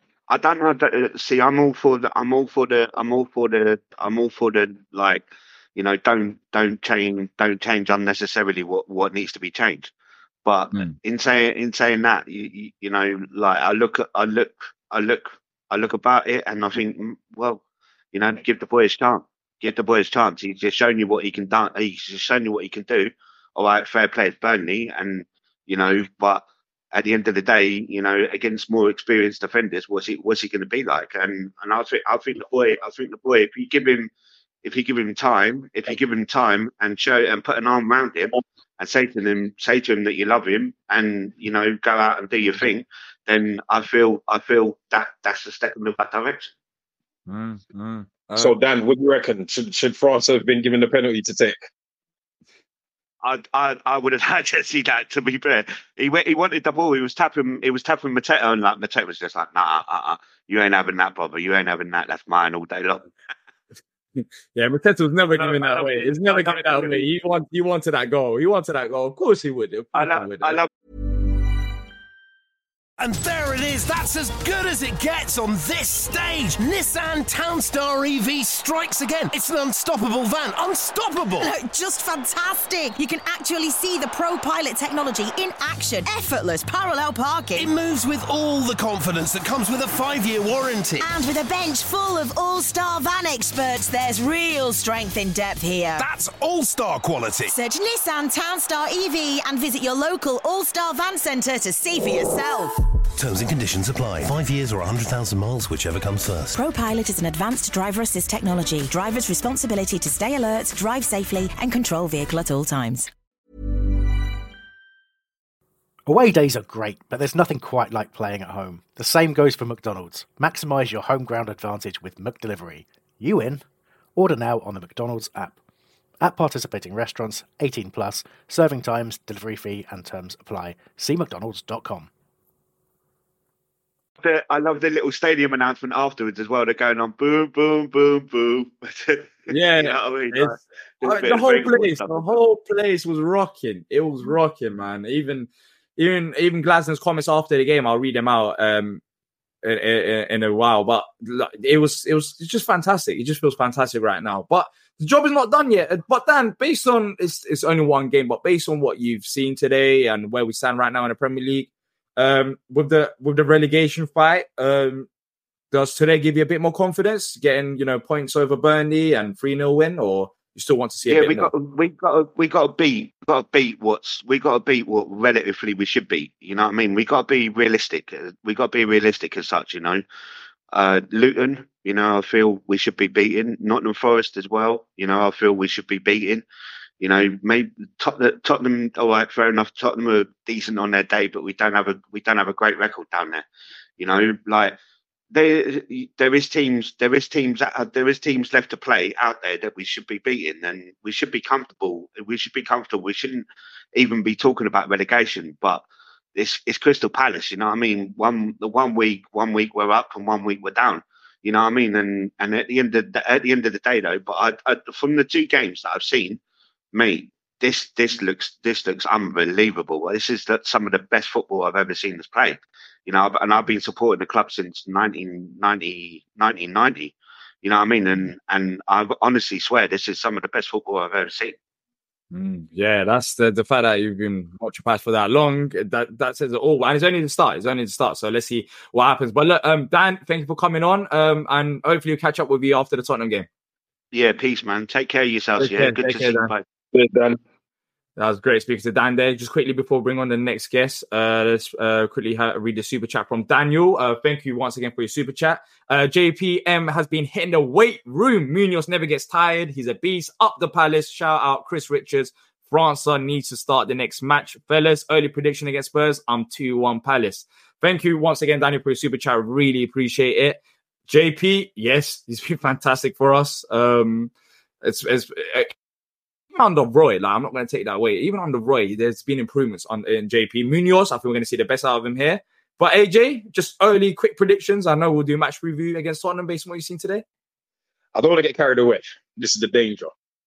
I don't know. That, see, I'm all for the. I'm all for the. I'm all for the. I'm all for the. Like, you know, don't don't change. Don't change unnecessarily what what needs to be changed. But Mm. in saying in saying that, you, you you know, like I look at I look I look I look about it, and I think, mm, well, you know, give the boy his chance. Give the boy his chance. He's just shown you what he can do. He's just shown you what he can do. All right, fair play, it's Burnley, and you know, but at the end of the day, you know, against more experienced defenders, what's he what's he going to be like? And and I think I think the boy, I think the boy, if you give him, if you give him time, if you give him time and show and put an arm around him and say to him, say to him that you love him, and you know, go out and do your thing, then I feel I feel that that's a step in the right direction. Mm-hmm. Uh, So Dan, what do you reckon? Should should France have been given the penalty to take? I, I I would have had to see that. To be fair, he went, he wanted the ball. He was tapping. He was tapping Mateo, and like Mateo was just like, "Nah, uh, uh, you ain't having that, brother. You ain't having that. That's mine all day long." Yeah, Mateta was never giving that away. It's never giving that away. He, want, he wanted that goal. He wanted that goal. Of course he would. Of course I love, he would. I love. And there it is, that's as good as it gets on this stage. Nissan Townstar E V strikes again. It's an unstoppable van, unstoppable. Look, just fantastic. You can actually see the Pro Pilot technology in action. Effortless parallel parking. It moves with all the confidence that comes with a five-year warranty. And with a bench full of all-star van experts, there's real strength in depth here. That's all-star quality. Search Nissan Townstar E V and visit your local all-star van centre to see for yourself. Terms and conditions apply. Five years or one hundred thousand miles, whichever comes first. ProPilot is an advanced driver assist technology. Driver's responsibility to stay alert, drive safely, and control vehicle at all times. Away days are great, but there's nothing quite like playing at home. The same goes for McDonald's. Maximise your home ground advantage with McDelivery. You in? Order now on the McDonald's app. At participating restaurants, eighteen plus, serving times, delivery fee and terms apply. See mcdonalds dot com. The, I love the little stadium announcement afterwards as well. They're going on boom, boom, boom, boom. Yeah, you know what I mean? it's, Like, uh, the whole place, the whole place was rocking. It was rocking, man. Even, even, even Glasnow's comments after the game, I'll read them out um, in, in, in a while. But it was, it was just fantastic. It just feels fantastic right now. But the job is not done yet. But Dan, based on it's, it's only one game, but based on what you've seen today and where we stand right now in the Premier League. Um, with the with the relegation fight, um, does today give you a bit more confidence, getting you know points over Burnley and three nil win, or you still want to see? A yeah, bit we more? got we got we got to beat got to beat what's we got to beat what relatively we should beat. You know what I mean? We got to be realistic. We got to be realistic as such. You know, uh, Luton. You know, I feel we should be beating Nottingham Forest as well. You know, I feel we should be beating. You know, maybe Tot- Tottenham. All right, fair enough. Tottenham are decent on their day, but we don't have a we don't have a great record down there. You know, like there there is teams there is teams that are, there is teams left to play out there that we should be beating, and we should be comfortable. We should be comfortable. We shouldn't even be talking about relegation. But it's it's Crystal Palace. You know what I mean? One the one week one week we're up and one week we're down. You know what I mean? And and at the end of the, at the end of the day though, but I, I, from the two games that I've seen. Mate, this this looks this looks unbelievable. This is the, some of the best football I've ever seen us play. You know, and I've been supporting the club since nineteen ninety, nineteen ninety. You know what I mean? And and I honestly swear this is some of the best football I've ever seen. Mm, yeah, that's the the fact that you've been watching Palace for that long. That that says it all. And it's only the start. It's only the start. So let's see what happens. But look, um, Dan, thank you for coming on. Um, and hopefully we'll catch up with you after the Tottenham game. Yeah, peace, man. Take care of yourselves. Take yeah, care, good take to care, see you. Dan. Bye. Good, Dan. That was great speaking to Dan there. Just quickly before we bring on the next guest, uh, let's uh, quickly ha- read the super chat from Daniel. Uh, thank you once again for your super chat. Uh, J P M has been hitting the weight room. Munoz never gets tired. He's a beast. Up the Palace. Shout out Chris Richards. França needs to start the next match. Fellas, early prediction against Spurs. I'm two one Palace. Thank you once again, Daniel, for your super chat. Really appreciate it. J P, yes, he's been fantastic for us. Um, it's, it's it, under Roy, like I'm not going to take that away. Even under Roy, there's been improvements on in J P. Munoz, I think we're going to see the best out of him here. But A J, just early, quick predictions. I know we'll do a match review against Tottenham based on what you've seen today. I don't want to get carried away. This is the danger.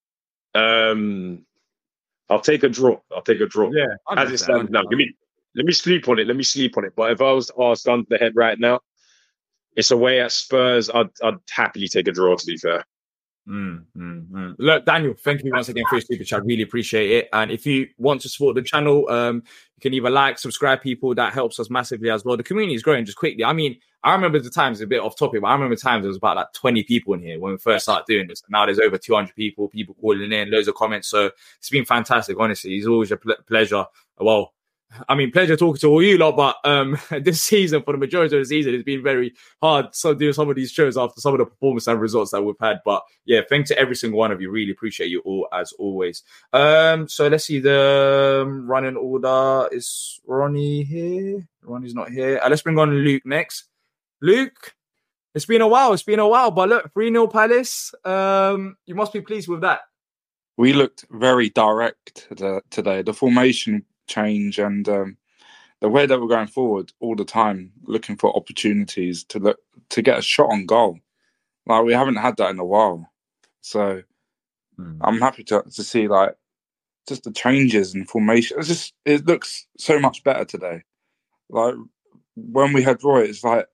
Um, I'll take a draw. I'll take a draw. Yeah, as it stands now. Give me, let me sleep on it. Let me sleep on it. But if I was asked gun to the head right now, it's away at Spurs. I'd, I'd happily take a draw. To be fair. Mm, mm, mm. Look, Daniel, thank you once again for your super chat. I really appreciate it. And if you want to support the channel, um, you can either like, subscribe, people. That helps us massively as well. The community is growing just quickly. I mean, I remember the times, a bit off topic, but I remember times there was about like twenty people in here when we first started doing this. Now there's over two hundred people, people calling in, loads of comments. So it's been fantastic, honestly. It's always a ple- pleasure. Well, I mean, pleasure talking to all you lot, but um, this season, for the majority of the season, it's been very hard so doing some of these shows after some of the performance and results that we've had. But yeah, thanks to every single one of you. Really appreciate you all, as always. Um, so let's see the um, running order. Is Ronnie here? Ronnie's not here. Uh, let's bring on Luke next. Luke, it's been a while. It's been a while, but look, three nil Palace. Um, you must be pleased with that. We looked very direct today. The formation change and um, the way that we're going forward all the time, looking for opportunities to look to get a shot on goal. Like we haven't had that in a while. So Hmm. I'm happy to to see like just the changes in formation. It's just it looks so much better today. Like when we had Roy, it's like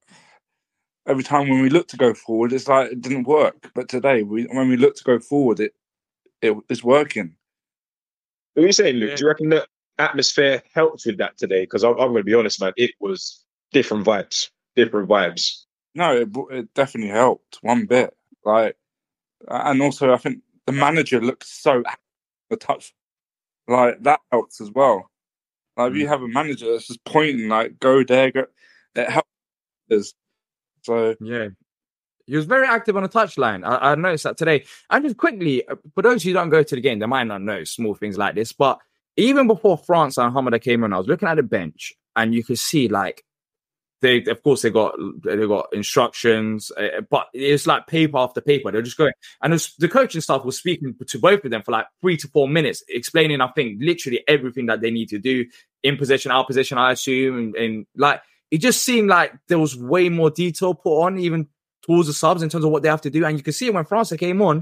every time when we look to go forward, it's like it didn't work. But today, we when we look to go forward, it it is working. What are you saying, Luke? Yeah. Do you reckon the atmosphere helped with that today? Because I'm, I'm going to be honest, man, it was different vibes, different vibes. No, it, it definitely helped one bit. Like, and also I think the manager looks so happy the touch, like that helps as well. Like if you have a manager that's just pointing, like go there, go, it helps. So Yeah. He was very active on the touchline. I, I noticed that today. And just quickly, for those who don't go to the game, they might not know small things like this. But even before France and Hamada came on, I was looking at the bench, and you could see, like, they, of course, they got they got instructions, uh, but it's like paper after paper. They're just going, and was, the coaching staff was speaking to both of them for like three to four minutes, explaining, I think, literally everything that they need to do in possession, out possession, I assume, and, and like it just seemed like there was way more detail put on, even towards the subs in terms of what they have to do. And you can see when France came on,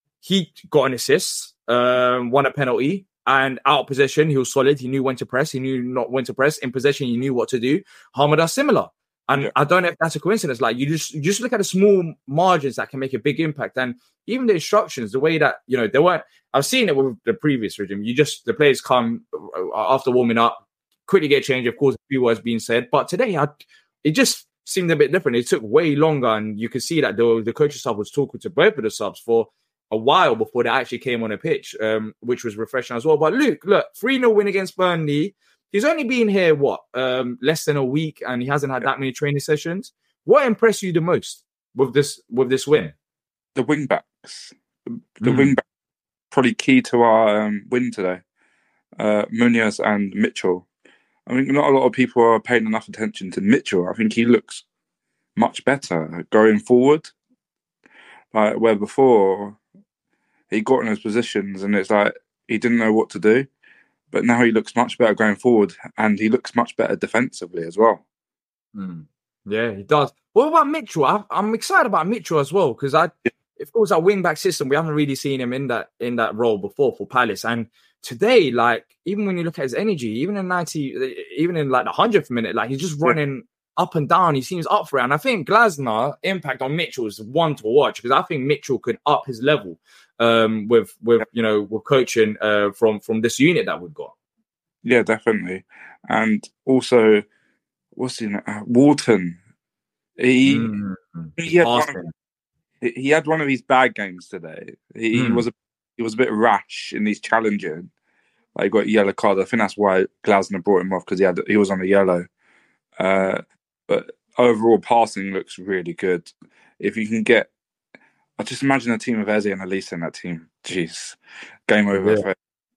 he got an assist, um, won a penalty, and out of possession, he was solid. He knew when to press. He knew not when to press. In possession, he knew what to do. Hamada similar. And yeah. I don't know if that's a coincidence. Like you just you just look at the small margins that can make a big impact. And even the instructions, the way that, you know, they weren't, I've seen it with the previous regime. You just, the players come after warming up, quickly get changed. Of course, a few words being said. But today, I, it just seemed a bit different. It took way longer, and you could see that the, the coaching staff was talking to both of the subs for a while before they actually came on a pitch, um, which was refreshing as well. But Luke, look, three nil win against Burnley. He's only been here, what, um, less than a week, and he hasn't had that many training sessions. What impressed you the most with this with this win? The wing backs. The, the Mm. wing backs probably key to our um, win today. Uh, Munoz and Mitchell. I mean, not a lot of people are paying enough attention to Mitchell. I think he looks much better going forward. Like where before he got in his positions and it's like he didn't know what to do. But now he looks much better going forward, and he looks much better defensively as well. Mm. Yeah, he does. What about Mitchell? I, I'm excited about Mitchell as well, because I, if it was a wing back system, we haven't really seen him in that in that role before for Palace. And today, like even when you look at his energy, even in ninety, even in like the hundredth minute, like he's just running yeah. up and down. He seems up for it. And I think Glasner impact on Mitchell is one to watch, because I think Mitchell could up his level um, with with you know with coaching uh, from from this unit that we've got. Yeah, definitely. And also, what's his name? Uh, Wharton. He Mm. he had one of, he had one of his bad games today. He Mm. was a he was a bit rash in his challenging. Like he got a yellow card. I think that's why Glasner brought him off, because he had he was on a yellow. Uh, but overall, passing looks really good. If you can get, I just imagine a team of Eze and Elise in that team. Jeez, game over. Yeah.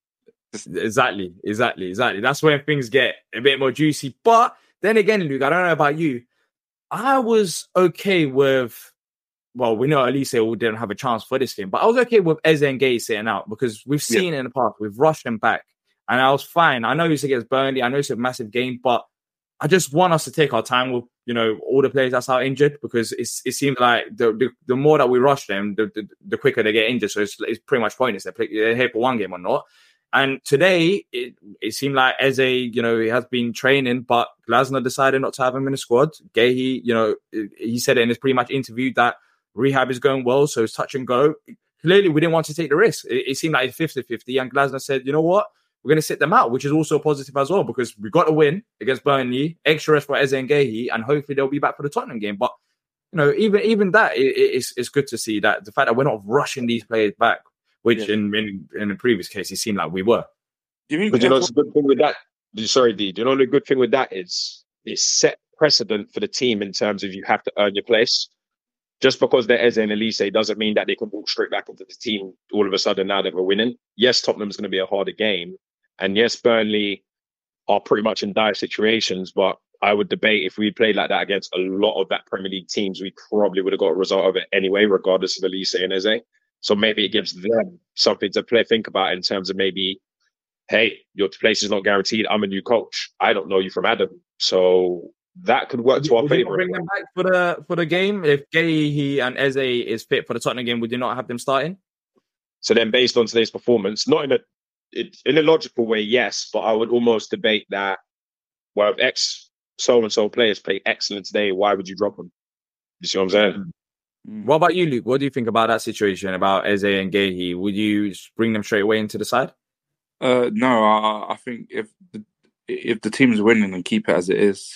Exactly, exactly, exactly. That's when things get a bit more juicy. But then again, Luke, I don't know about you. I was okay with, well, we know Elise didn't have a chance for this game, but I was okay with Eze and Gay sitting out, because we've seen yeah. in the past, we've rushed them back, and I was fine. I know it's against Burnley. I know it's a massive game, but I just want us to take our time with, you know, all the players that's out injured, because it's, it seems like the, the the more that we rush them, the, the, the quicker they get injured. So it's, it's pretty much pointless. They're, they're here for one game or not. And today, it, it seemed like Eze, you know, he has been training, but Glasner decided not to have him in the squad. Gahey, you know, he said it in his pre-match interview that rehab is going well, so it's touch and go. Clearly, we didn't want to take the risk. It, it seemed like it's fifty-fifty, and Glasner said, you know what? We're going to sit them out, which is also positive as well, because we got a win against Burnley, extra rest for Eze and Gahey, and hopefully they'll be back for the Tottenham game. But, you know, even even that, it, it's, it's good to see that the fact that we're not rushing these players back, which yeah. in, in in the previous case, it seemed like we were. Do you but you know, it's a good thing with that. Sorry, D. Do you know the good thing with that is it's set precedent for the team in terms of you have to earn your place. Just because they're Eze and Elise doesn't mean that they can walk straight back into the team all of a sudden now that we're winning. Yes, Tottenham's going to be a harder game. And yes, Burnley are pretty much in dire situations. But I would debate if we played like that against a lot of that Premier League teams, we probably would have got a result of it anyway, regardless of Elise and Eze. So maybe it gives them something to play, think about in terms of maybe, hey, your place is not guaranteed. I'm a new coach. I don't know you from Adam. So that could work to our favour. Bring them back for the for the game. If Gahey and Eze is fit for the Tottenham game, would you not have them starting? So then, based on today's performance, not in a it, in a logical way, yes, but I would almost debate that. Well, if X so and so players play excellent today, why would you drop them? You see what I'm saying? What about you, Luke? What do you think about that situation about Eze and Gahey? Would you bring them straight away into the side? Uh, no, I, I think if the, if the team's winning, then keep it as it is.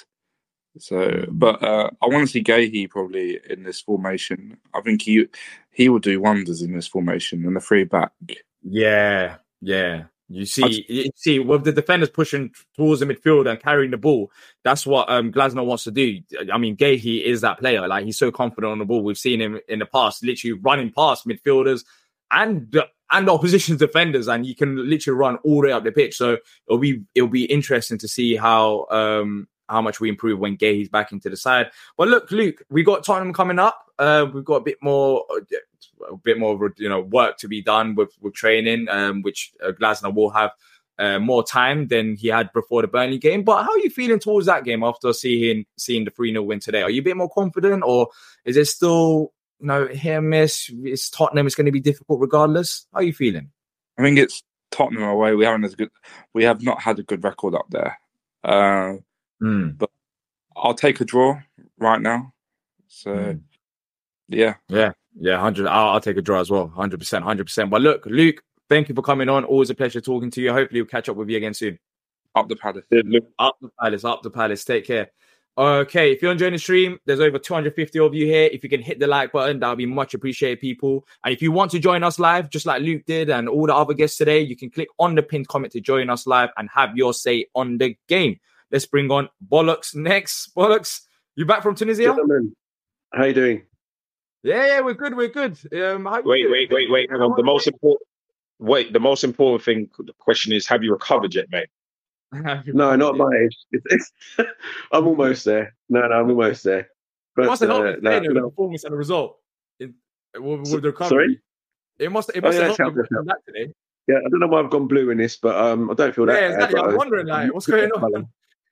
So, but uh, I want to see Gahey probably in this formation. I think he he will do wonders in this formation and the three back. Yeah, yeah. You see, you see, with the defenders pushing towards the midfield and carrying the ball, that's what um, Glasner wants to do. I mean, Gahey is that player. Like, he's so confident on the ball. We've seen him in the past, literally running past midfielders and the, and the opposition's defenders, and he can literally run all the way up the pitch. So it'll be it'll be interesting to see how um, how much we improve when Gahey's back into the side. But look, Luke, we got Tottenham coming up. Uh, we've got a bit more. A bit more, you know, work to be done with, with training, um, which uh, Glasner will have uh, more time than he had before the Burnley game. But how are you feeling towards that game after seeing seeing the three nil win today? Are you a bit more confident, or is it still, you know, hit and miss? It's Tottenham. It's going to be difficult regardless. How are you feeling? I think it's Tottenham away. We haven't as good. We have not had a good record up there. Uh, mm. But I'll take a draw right now. So, mm. yeah, yeah. Yeah, one hundred. I'll, I'll take a draw as well. one hundred percent, one hundred percent. But look, Luke, thank you for coming on. Always a pleasure talking to you. Hopefully we'll catch up with you again soon. Up the Palace. Up the Palace, up the Palace. Take care. Okay, if you're enjoying the stream, there's over two hundred fifty of you here. If you can hit the like button, that would be much appreciated, people. And if you want to join us live, just like Luke did and all the other guests today, you can click on the pinned comment to join us live and have your say on the game. Let's bring on Bollocks next. Bollocks, you back from Tunisia? Gentlemen, how you doing? Yeah, yeah, we're good, we're good. Um, how wait, you wait, wait, wait, hang on. The most important, wait, the most important thing, the question is, have you recovered yet, mate? No, not at my age. It's, it's, I'm almost there. No, no, I'm almost there. But, it must have uh, helped no, no, no. the performance and the result in, with, with the recovery. Sorry? It must, it Oh, must yeah, have that's helped you helped, that today. Yeah, I don't know why I've gone blue in this, but um, I don't feel that Yeah, bad. exactly. but I'm I- wondering, like, what's going on?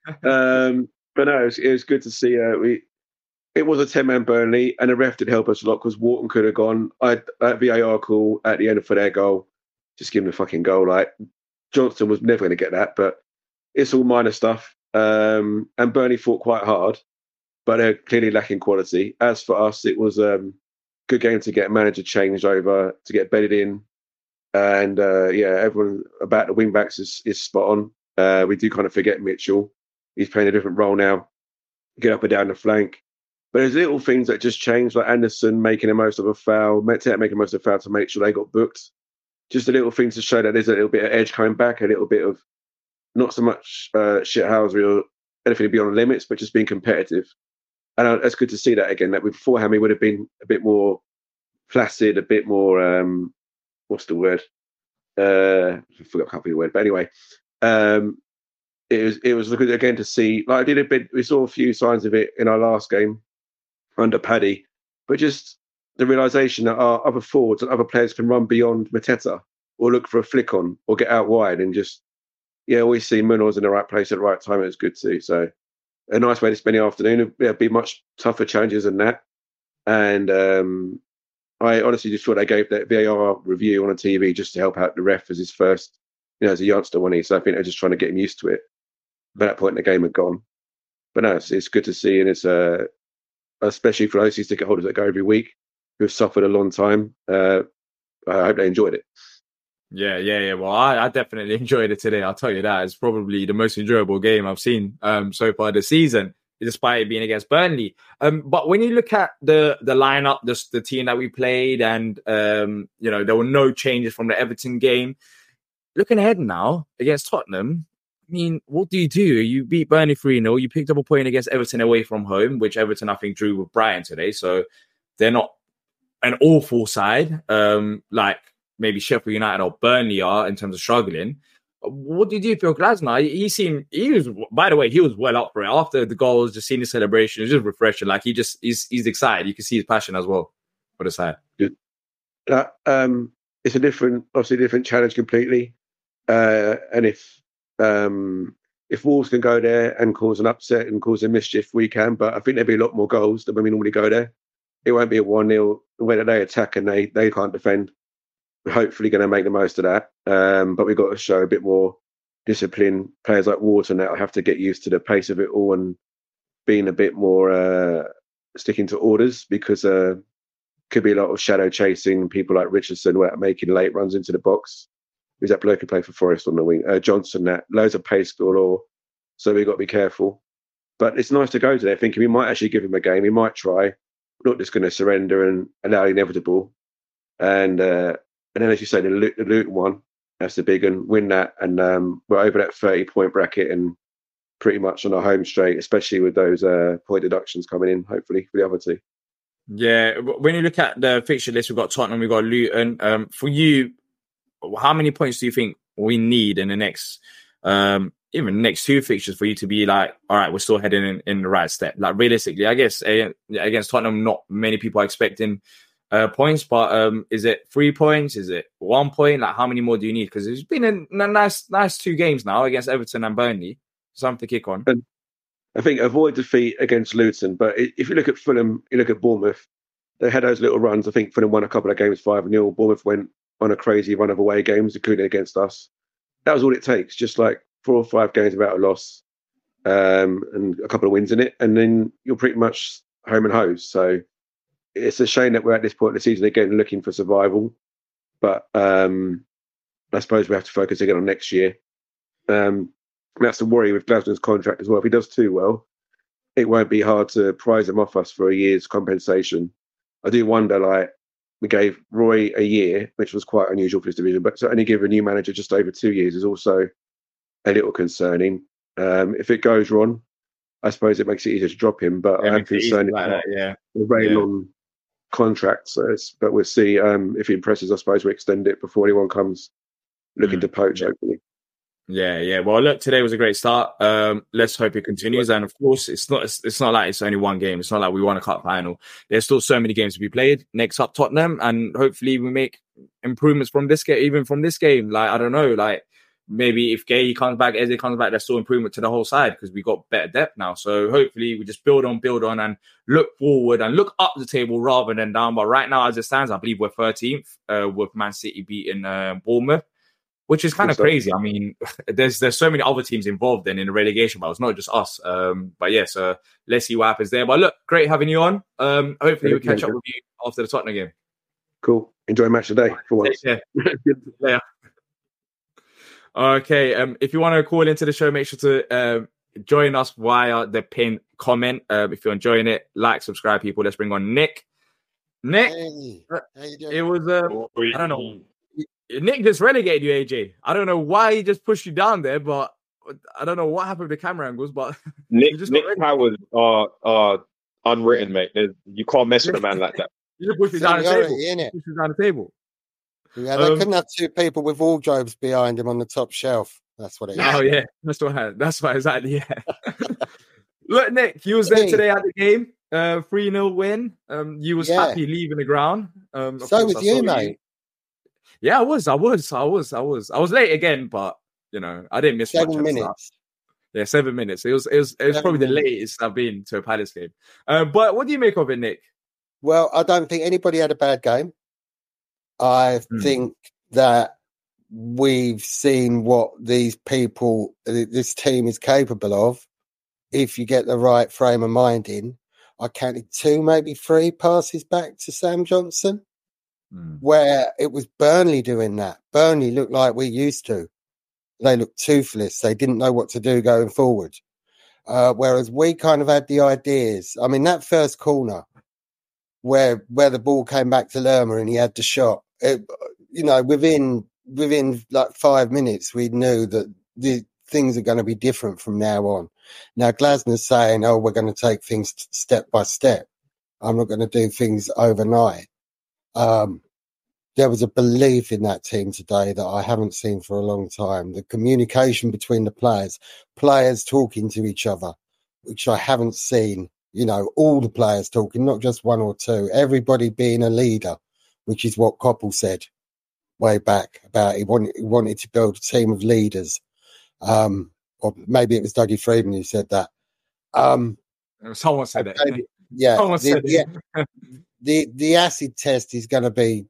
um, but no, it was, it was good to see. Uh, we it was a ten-man Burnley, and the ref did help us a lot because Wharton could have gone. I that V A R call at the end for their goal, just give them the fucking goal. Like Johnston was never going to get that, but it's all minor stuff. Um, and Burnley fought quite hard, but they're clearly lacking quality. As for us, it was a um, good game to get a manager changed over, to get bedded in, and uh, yeah, everyone about the wing backs is, is spot on. Uh, we do kind of forget Mitchell. He's playing a different role now, get up and down the flank. But there's little things that just change, like Anderson making the most of a foul, Metet making the most of a foul to make sure they got booked. Just a little thing to show that there's a little bit of edge coming back, a little bit of not so much uh, shithousery or anything beyond limits, but just being competitive. And uh, it's good to see that again. That beforehand we would have been a bit more placid, a bit more um, what's the word? Uh, I forgot, I can't think of the word. But anyway, um, it was it was good again to see. Like I did a bit. We saw a few signs of it in our last game under Paddy, but just the realization that our other forwards and other players can run beyond Mateta or look for a flick on or get out wide and just yeah, always see Munoz in the right place at the right time. It was good too. So a nice way to spend the afternoon. There'd be much tougher challenges than that. And um, I honestly just thought they gave that V A R review on a T V just to help out the ref as his first, you know, as a youngster, wasn't he? So I think they're just trying to get him used to it. By that point, the game had gone. But no, it's, it's good to see, and it's uh, especially for those ticket holders that go every week who have suffered a long time. Uh, I hope they enjoyed it. Yeah, yeah, yeah. Well, I, I definitely enjoyed it today. I'll tell you that. It's probably the most enjoyable game I've seen um, so far this season, despite it being against Burnley. Um, but when you look at the the lineup, the, the team that we played, and um, you know, there were no changes from the Everton game. Looking ahead now against Tottenham, I mean, what do you do? You beat Burnley three nil. You picked up a point against Everton away from home, which Everton, I think, drew with Brighton today. So they're not an awful side, um, like maybe Sheffield United or Burnley are in terms of struggling. What do you do for Glasner? He seemed, he was, by the way, he was well up for it. After the goals, just seeing the celebration, it was just refreshing. Like, he just, he's, he's excited. You can see his passion as well for the side. Good. Uh, um, it's a different, obviously, different challenge completely. Uh, and if um, if Wolves can go there and cause an upset and cause a mischief, we can. But I think there'll be a lot more goals than when we normally go there. It won't be a one nil the way that they attack and they, they can't defend. we're hopefully going to make the most of that. Um, but we've got to show a bit more discipline. Players like Wharton now have to get used to the pace of it all and being a bit more uh, sticking to orders, because uh, could be a lot of shadow chasing. People like Richardson who are making late runs into the box. Who's that bloke who played for Forest on the wing? Uh, Johnson, that loads of pace galore. So we've got to be careful. But it's nice to go to there thinking we might actually give him a game. We might try. We're not just going to surrender and allow the inevitable. And uh, and then, as you say, the, Lu- the Luton one, that's the big one. Win that, and um, we're over that thirty-point bracket and pretty much on our home straight, especially with those uh, point deductions coming in, hopefully, for the other two. Yeah, when you look at the fixture list, we've got Tottenham, we've got Luton. Um, for you, how many points do you think we need in the next, um, even the next two fixtures for you to be like, all right, we're still heading in, in the right step? Like, realistically, I guess uh, against Tottenham, not many people are expecting uh, points, but um, is it three points? Is it one point? Like, how many more do you need? Because it's been a, a nice, nice two games now against Everton and Burnley. Something to kick on. And I think avoid defeat against Luton. But if you look at Fulham, you look at Bournemouth, they had those little runs. I think Fulham won a couple of games five nil. Bournemouth went on a crazy run of away games, including against us. That was all it takes, just like four or five games without a loss um, and a couple of wins in it. And then you're pretty much home and hose. So it's a shame that we're at this point in the season again looking for survival. But um, I suppose we have to focus again on next year. Um, And that's the worry with Glasnow's contract as well. If he does too well, it won't be hard to prize him off us for a year's compensation. I do wonder, like, we gave Roy a year, which was quite unusual for this division, but to only give a new manager just over two years is also a little concerning. Um, if it goes wrong, I suppose it makes it easier to drop him, but Yeah, I'm makes it easy concerned like that, yeah. with a very Yeah. long contract. So it's, but we'll see um, if he impresses. I suppose we extend it before anyone comes looking to poach, hopefully. Yeah, yeah. Well, look, today was a great start. Um, let's hope it continues. And of course, it's not it's, it's not like it's only one game. It's not like we won a cup final. There's still so many games to be played. Next up, Tottenham, and hopefully we make improvements from this game, even from this game. Like, I don't know, like maybe if Gay comes back, Eze comes back, there's still improvement to the whole side because we got better depth now. So hopefully we just build on, build on, and look forward and look up the table rather than down. But right now, as it stands, I believe we're thirteenth uh, with Man City beating uh, Bournemouth, which is kind of crazy. I mean, there's there's so many other teams involved then in the relegation battle. It's not just us. Um, but yes, uh, let's see what happens there. But look, great having you on. Um, hopefully we'll catch up with you after the Tottenham game. Cool. Enjoy match today for once. Take care. Yeah. Okay. Um, if you want to call into the show, make sure to um, join us via the pin comment. Um, if you're enjoying it, like, subscribe, people. Let's bring on Nick. Nick, hey, how you doing? It was uh, I don't know. Nick just relegated you, A J. I don't know why he just pushed you down there, but I don't know what happened with the camera angles. But Nick, just Nick powers are are unwritten, mate. There's, you can't mess with a man like that. You just pushed me down the table. Innit? Pushed me down the table. Yeah, they Um, couldn't have two people with wardrobes behind him on the top shelf. That's what it is. Oh yeah, that's what. That's why exactly. Yeah. Look, Nick, you was there today at the game. Uh, three nil win. Um, you was Yeah. happy leaving the ground. Um, of So course, was I saw you, mate. Yeah, I was. I was. I was. I was. I was late again, but you know, I didn't miss much Seven at the start. minutes. Yeah, seven minutes. It was. It was. It was Seven probably the minutes. latest I've been to a Palace game. Uh, but what do you make of it, Nick? Well, I don't think anybody had a bad game. I Hmm. think that we've seen what these people, this team is capable of if you get the right frame of mind in. I counted two, maybe three passes back to Sam Johnson, where it was Burnley doing that. Burnley looked like we used to. They looked toothless. They didn't know what to do going forward. Uh, whereas we kind of had the ideas. I mean, that first corner where where the ball came back to Lerma and he had the shot, it, you know, within within like five minutes, we knew that the things are going to be different from now on. Now, Glasner's saying, oh, we're going to take things t- step by step. I'm not going to do things overnight. Um, there was a belief in that team today that I haven't seen for a long time. The communication between the players, players talking to each other, which I haven't seen, you know, all the players talking, not just one or two, everybody being a leader, which is what Koppel said way back about he wanted, he wanted to build a team of leaders. Um, or maybe it was Dougie Freedman who said that. Um, Someone said it. maybe- yeah, Someone the, said yeah, it. the the acid test is going to be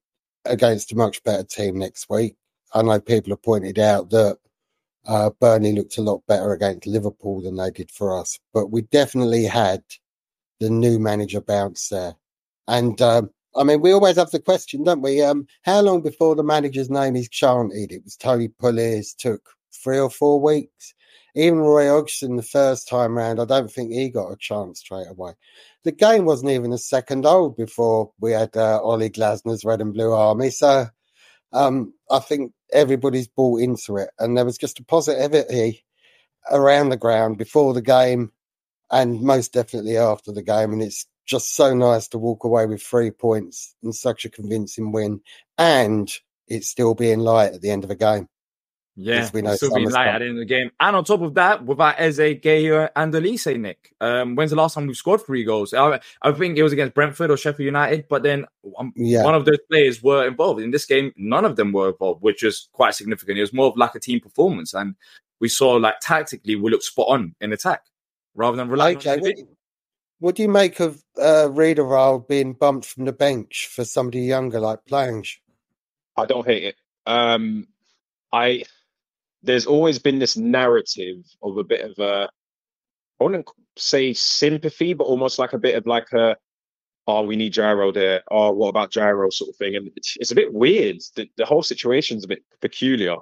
against a much better team next week. I know people have pointed out that uh, Burnley looked a lot better against Liverpool than they did for us, but we definitely had the new manager bounce there. And um, I mean, we always have the question, don't we? Um, how long before the manager's name is chanted? It was Tony Pulis, took three or four weeks. Even Roy Hodgson, the first time round, I don't think he got a chance straight away. The game wasn't even a second old before we had uh, Ollie Glasner's Red and Blue Army. So um, I think everybody's bought into it. And there was just a positivity around the ground before the game and most definitely after the game. And it's just so nice to walk away with three points and such a convincing win. And it's still being light at the end of a game. Yeah, we know still being light at the end of the game. And on top of that, without Eze, Gaya, and Elise, Nick, um, when's the last time we scored three goals? I, I think it was against Brentford or Sheffield United, but then um, yeah. one of those players were involved. In this game, none of them were involved, which is quite significant. It was more of like a team performance. And we saw, like, tactically, we looked spot on in attack rather than relying okay, on what, what do you make of uh, Riederal being bumped from the bench for somebody younger like Plange? I don't hate it. Um, I... There's always been this narrative of a bit of a, I wouldn't say sympathy, but almost like a bit of like a, oh, we need Gyro there. Oh, what about Gyro sort of thing? And it's, it's a bit weird. The, the whole situation's a bit peculiar.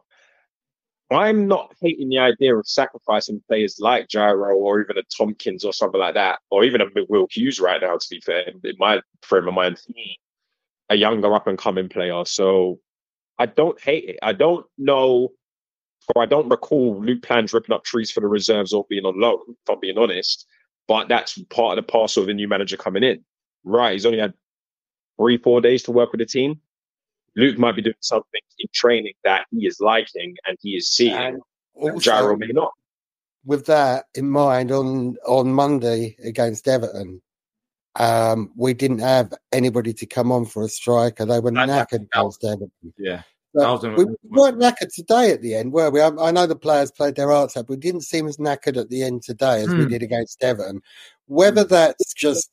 I'm not hating the idea of sacrificing players like Gyro or even a Tompkins or something like that, or even a Will Hughes right now, to be fair, in my frame of mind, a younger up and coming player. So I don't hate it. I don't know. So I don't recall Luke Plange ripping up trees for the reserves or being on loan, if I'm being honest. But that's part of the parcel of the new manager coming in. Right, he's only had three, four days to work with the team. Luke might be doing something in training that he is liking and he is seeing. And also, Gyro may not. With that in mind, on, on Monday against Everton, um, we didn't have anybody to come on for a striker. They were That- that- knackered against Everton. Yeah. So we weren't knackered today at the end, were we? I, I know the players played their hearts out, but we didn't seem as knackered at the end today as we Hmm. did against Everton. Whether that's just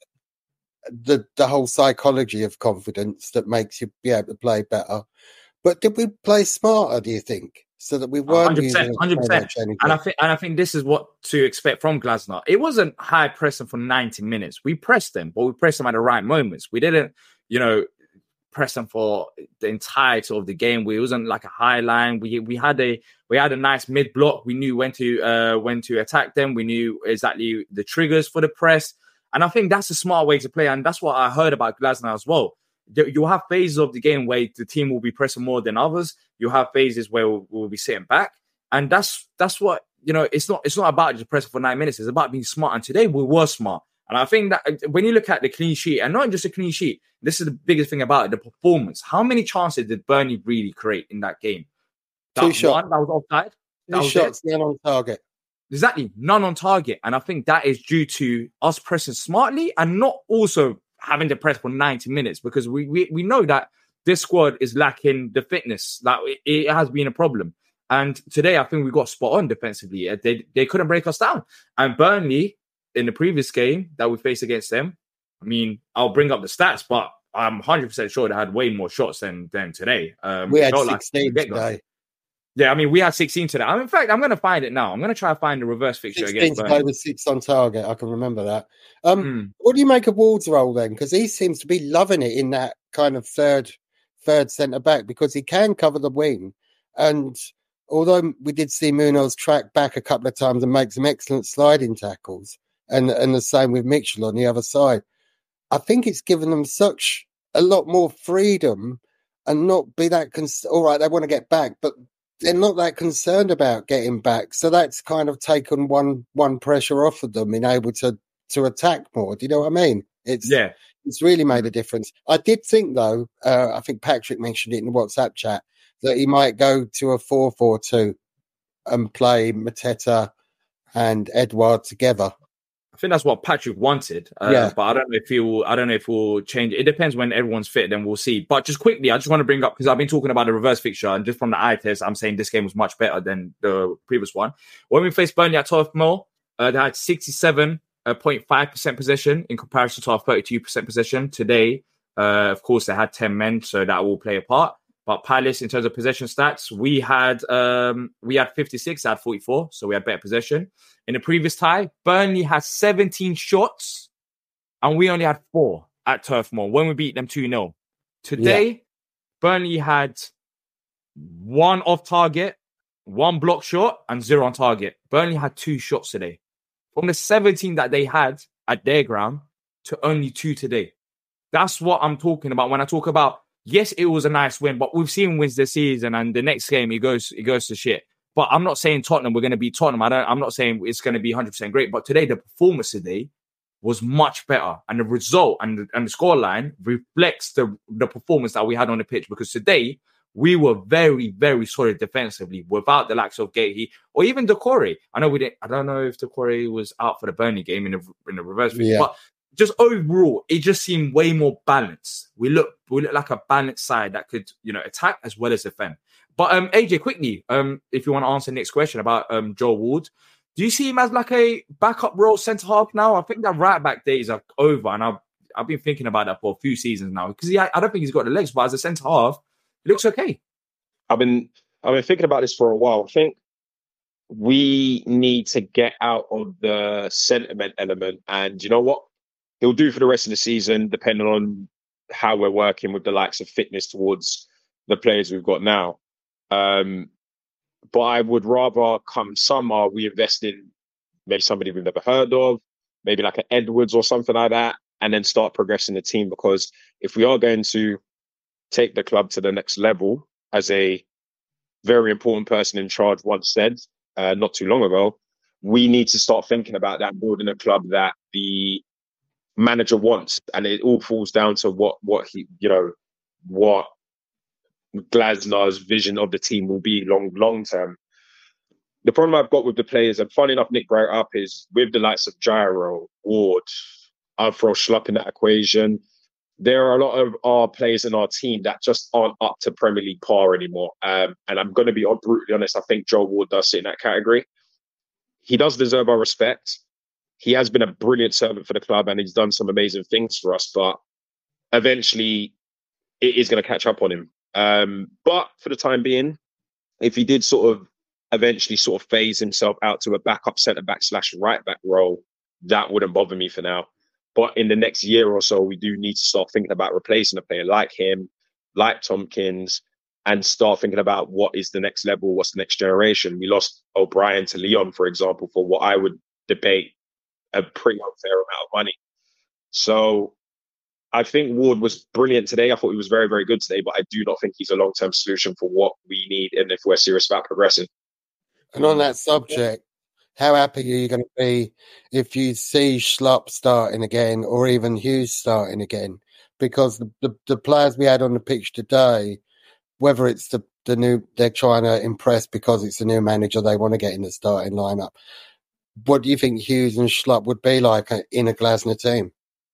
the the whole psychology of confidence that makes you be able to play better, but did we play smarter, do you think? So that we weren't hundred using percent, it hundred so percent. much energy? And I think, and I think this is what to expect from Glasner. It wasn't high pressing for ninety minutes. We pressed them, but we pressed them at the right moments. We didn't, you know, press them for the entirety of the game. We it wasn't like a high line. We we had a we had a nice mid block. We knew when to uh, when to attack them. We knew exactly the triggers for the press. And I think that's a smart way to play. And that's what I heard about Glasner as well. You'll have phases of the game where the team will be pressing more than others. You'll have phases where we'll, we'll be sitting back. And that's that's what, you know, it's not it's not about just pressing for nine minutes. It's about being smart. And today we were smart. And I think that when you look at the clean sheet, and not just a clean sheet, this is the biggest thing about it, the performance. How many chances did Burnley really create in that game? That Two shots. one, that was offside. That Two was shots, it. none on target. Exactly, none on target. And I think that is due to us pressing smartly and not also having to press for ninety minutes, because we we, we know that this squad is lacking the fitness. That it, it has been a problem. And today, I think we got spot on defensively. They they couldn't break us down. And Burnley, in the previous game that we faced against them, I mean, I'll bring up the stats, but I'm one hundred percent sure they had way more shots than, than today. Um, We it had felt like- sixteen today. Yeah, I mean, we had sixteen today. I mean, in fact, I'm going to find it now. I'm going to try to find the reverse fixture sixteen against today Burnley. with six on target. I can remember that. Um, Hmm. What do you make of Ward's role then? Because he seems to be loving it in that kind of third third centre back, because he can cover the wing. And although we did see Munoz track back a couple of times and make some excellent sliding tackles, and and the same with Mitchell on the other side, I think it's given them such a lot more freedom and not be that cons- all right, they want to get back, but they're not that concerned about getting back. So that's kind of taken one one pressure off of them, being able to to attack more. Do you know what I mean? It's Yeah. it's really made a difference. I did think though, uh, I think Patrick mentioned it in the WhatsApp chat, that he might go to a four four two and play Mateta and Edouard together. I think that's what Patrick wanted. Uh, Yeah. But I don't know if he will, I don't know if we'll change it. It depends when everyone's fit, then we'll see. But just quickly, I just want to bring up, because I've been talking about the reverse fixture, and just from the eye test, I'm saying this game was much better than the previous one. When we faced Burnley at Turf Moor, uh, they had sixty-seven point five percent possession in comparison to our thirty-two percent possession. Today, Uh, of course, they had ten men, so that will play a part. But Palace, in terms of possession stats, we had um, we had fifty-six, I had forty-four, so we had better possession. In the previous tie, Burnley had seventeen shots, and we only had four at Turf Moor when we beat them two nil. Today, yeah. Burnley had one off target, one block shot, and zero on target. Burnley had two shots today. From the seventeen that they had at their ground to only two today. That's what I'm talking about when I talk about, yes, it was a nice win, but we've seen wins this season, and the next game, it goes it goes to shit. But I'm not saying Tottenham, we're going to beat Tottenham. I don't, I'm not saying it's going to be one hundred percent great, but today, the performance today was much better. And the result and the, and the scoreline reflects the, the performance that we had on the pitch, because today, we were very, very solid defensively without the likes of Gahey or even Doucouré. I know we didn't, I don't know if Doucouré was out for the Burnley game in the, in the reverse, yeah. But just overall, it just seemed way more balanced. We look, we look like a balanced side that could, you know, attack as well as defend. But um, A J, quickly, um, if you want to answer the next question about um, Joel Ward, do you see him as like a backup role centre half now? I think that right back days are over, and I've I've been thinking about that for a few seasons now, because I don't think he's got the legs, but as a centre half, he looks okay. I've been I've been thinking about this for a while. I think we need to get out of the sentiment element, and you know what? He'll do for the rest of the season, depending on how we're working with the likes of fitness towards the players we've got now. Um, but I would rather come summer, we invest in maybe somebody we've never heard of, maybe like an Edwards or something like that, and then start progressing the team. Because if we are going to take the club to the next level, as a very important person in charge once said uh, not too long ago, we need to start thinking about that, building a club that the manager wants, and it all falls down to what what he you know what Glasner's vision of the team will be long long term. The problem I've got with the players, and funny enough, Nick brought it up, is with the likes of Gyro, Ward, I'll throw Schlupp in that equation. There are a lot of our players in our team that just aren't up to Premier League par anymore. Um, and I'm going to be brutally honest, I think Joel Ward does sit in that category. He does deserve our respect. He has been a brilliant servant for the club, and he's done some amazing things for us. But eventually, it is going to catch up on him. Um, but for the time being, if he did sort of eventually sort of phase himself out to a backup centre-back slash right-back role, that wouldn't bother me for now. But in the next year or so, we do need to start thinking about replacing a player like him, like Tompkins, and start thinking about what is the next level, what's the next generation. We lost O'Brien to Lyon, for example, for what I would debate a pretty unfair amount of money. So I think Ward was brilliant today. I thought he was very, very good today, but I do not think he's a long-term solution for what we need and if we're serious about progressing. And on that subject, how happy are you going to be if you see Schlupp starting again, or even Hughes starting again? Because the, the, the players we had on the pitch today, whether it's the, the new, they're trying to impress because it's a new manager, they want to get in the starting lineup. What do you think Hughes and Schlupp would be like in a Glasner team?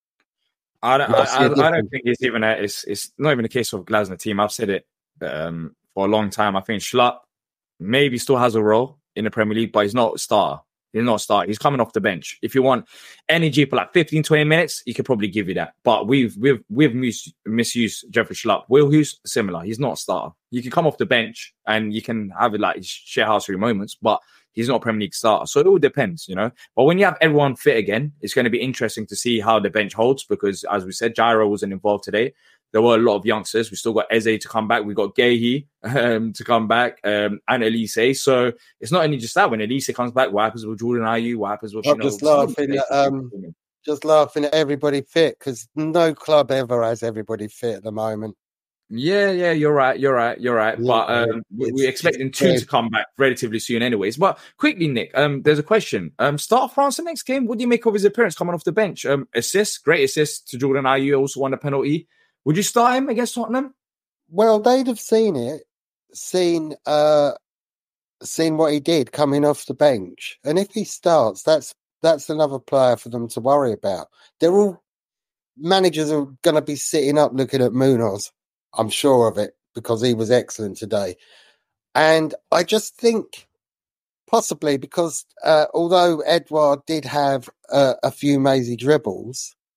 I don't, I, I, I don't think it's even a, it's it's not even a case of Glasner team. I've said it um, for a long time. I think Schlupp maybe still has a role in the Premier League, but he's not a starter. He's not a starter. He's coming off the bench. If you want energy for like fifteen, twenty minutes, he could probably give you that. But we've we've we've mis- misused Jeffrey Schlupp. Will Hughes, similar. He's not a starter. You can come off the bench and you can have it like share house for moments, but he's not a Premier League starter. So it all depends, you know. But when you have everyone fit again, it's going to be interesting to see how the bench holds, because as we said, Gyro wasn't involved today. There were a lot of youngsters. We still got Eze to come back. We got Gahey um, to come back um, and Elise. So it's not only just that. When Elise comes back, what happens with Jordan Ayew? What happens with... I'm you know, just laughing at, um, just laughing at everybody fit, because no club ever has everybody fit at the moment. Yeah, yeah, you're right, you're right, you're right. Yeah, but um, we, we're expecting two yeah. to come back relatively soon anyways. But quickly, Nick, um, there's a question. Um, start France the next game. What do you make of his appearance coming off the bench? Um, assist, great assist to Jordan Ayew, also won the penalty. Would you start him against Tottenham? Well, they'd have seen it, seen uh, seen what he did coming off the bench. And if he starts, that's that's another player for them to worry about. They're all managers are going to be sitting up looking at Munoz. I'm sure of it, because he was excellent today. And I just think possibly because uh, although Edouard did have uh, a few mazy dribbles,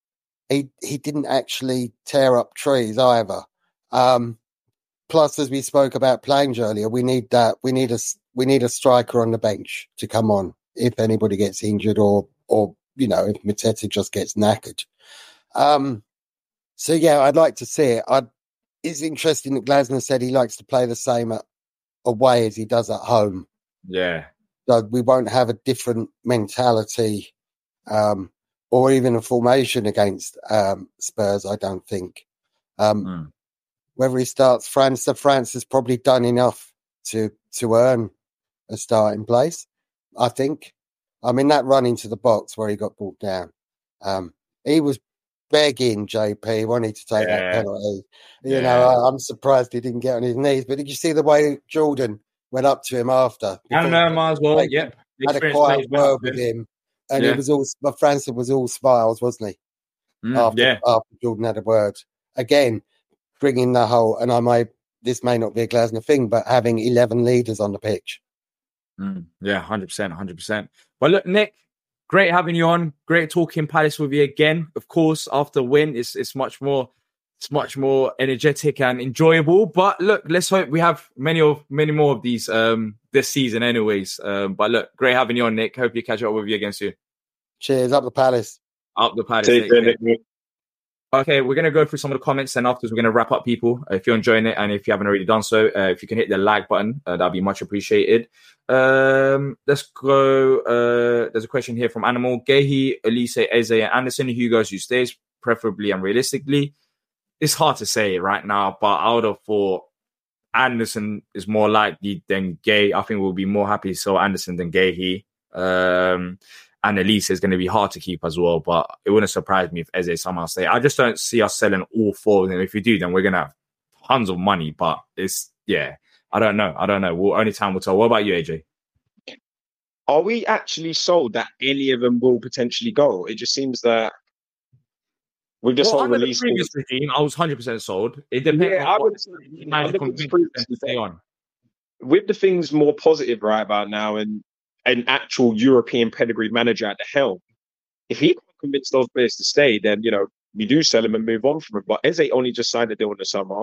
he he didn't actually tear up trees either. Um, plus, as we spoke about Plange earlier, we need that. We need a we need a striker on the bench to come on if anybody gets injured or or you know if Mateta just gets knackered. Um, so yeah, I'd like to see it. I'd, it's interesting that Glasner said he likes to play the same at, away as he does at home. Yeah. So we won't have a different mentality um, or even a formation against um, Spurs, I don't think. Um, mm. Whether he starts France, so France has probably done enough to to earn a starting place, I think. I mean, that run into the box where he got brought down, um, he was begging J P, wanting to take yeah. that penalty. You yeah. know, I, I'm surprised he didn't get on his knees. But did you see the way Jordan went up to him after? I don't know, might as well. Like, yep. Had a quiet word with him, and yeah. he was all. Francis was all smiles, wasn't he? Mm, after yeah. after Jordan had a word again, bringing the whole. And I may this may not be a Glasner thing, but having eleven leaders on the pitch. Mm, yeah, hundred percent, hundred percent. But look, Nick. Great having you on. Great talking Palace with you again. Of course, after a win, it's it's much more it's much more energetic and enjoyable. But look, let's hope we have many of many more of these um this season, anyways. Um, but look, great having you on, Nick. Hope you catch up with you again soon. Cheers, up the Palace. Up the Palace. Take care, Nick. Okay, we're going to go through some of the comments, and afterwards we're going to wrap up, people. Uh, if you're enjoying it, and if you haven't already done so, uh, if you can hit the like button, uh, that'd be much appreciated. Um, let's go. Uh, there's a question here from Animal. Gehi, Elise, Eze, and Anderson. Who goes, who stays, preferably and realistically? It's hard to say right now, but I would have thought Anderson is more likely than Gay. I think we'll be more happy to sell Anderson than Gehi. Um, And Elise is going to be hard to keep as well, but it wouldn't surprise me if Eze somehow stay. I just don't see us selling all four of them. If we do, then we're going to have tons of money, but it's, yeah, I don't know. I don't know. Well, only time will tell. What about you, A J? Are we actually sold that any of them will potentially go? It just seems that with this well, whole under release. the previous regime, I was one hundred percent sold. It depends yeah, on I what would, managed to convince them to stay on. With the things more positive right about now and an actual European pedigree manager at the helm, if he can't convince those players to stay, then, you know, we do sell him and move on from him. But Eze only just signed a deal in the summer.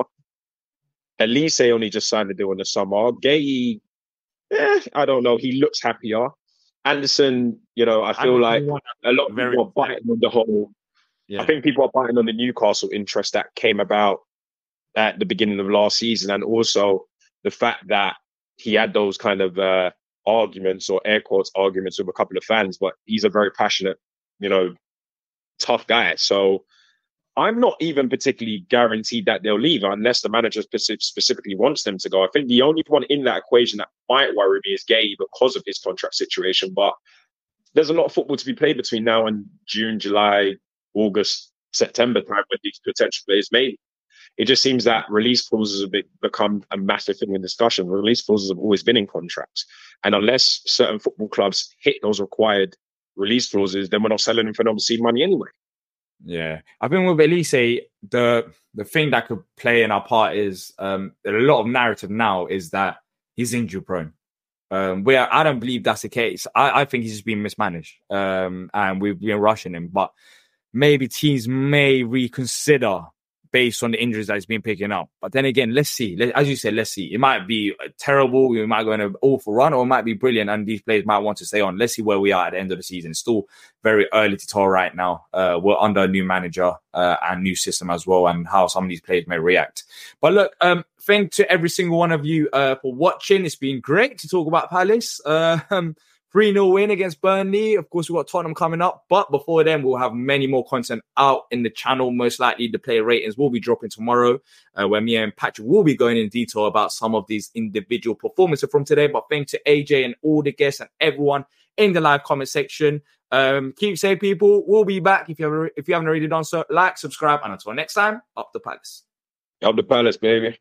Elise only just signed a deal in the summer. Gay, eh, I don't know. He looks happier. Anderson, you know, I feel I like a lot of people are biting on the whole. Yeah. I think people are biting on the Newcastle interest that came about at the beginning of last season, and also the fact that he had those kind of uh, arguments or air quotes arguments with a couple of fans, but he's a very passionate, you know, tough guy. So I'm not even particularly guaranteed that they'll leave unless the manager specific, specifically wants them to go. I think the only one in that equation that might worry me is Gay because of his contract situation. But there's a lot of football to be played between now and June, July, August, September time when these potential players may. It just seems that release clauses have become a massive thing in discussion. Release clauses have always been in contracts. And unless certain football clubs hit those required release clauses, then we're not selling them for non-seed money anyway. Yeah. I think with Elise, the the thing that could play in our part is um, a lot of narrative now is that he's injury prone. Um, where I don't believe that's the case. I, I think he's just been mismanaged. Um, and we've been rushing him. But maybe teams may reconsider based on the injuries that he's been picking up. But then again, let's see. Let, as you said, let's see. It might be terrible. We might go in an awful run, or it might be brilliant, and these players might want to stay on. Let's see where we are at the end of the season. It's still very early to tell right now. Uh, we're under a new manager uh, and new system as well, and how some of these players may react. But look, um, thank to every single one of you uh, for watching. It's been great to talk about Palace. Uh, um, three nil win against Burnley. Of course, we've got Tottenham coming up. But before then, we'll have many more content out in the channel. Most likely, the player ratings will be dropping tomorrow, uh, where me and Patrick will be going in detail about some of these individual performances from today. But thanks to A J and all the guests and everyone in the live comment section. Um, keep safe, people. We'll be back. If you, haven't, if you haven't already done so, like, subscribe. And until next time, up the Palace. Up the Palace, baby.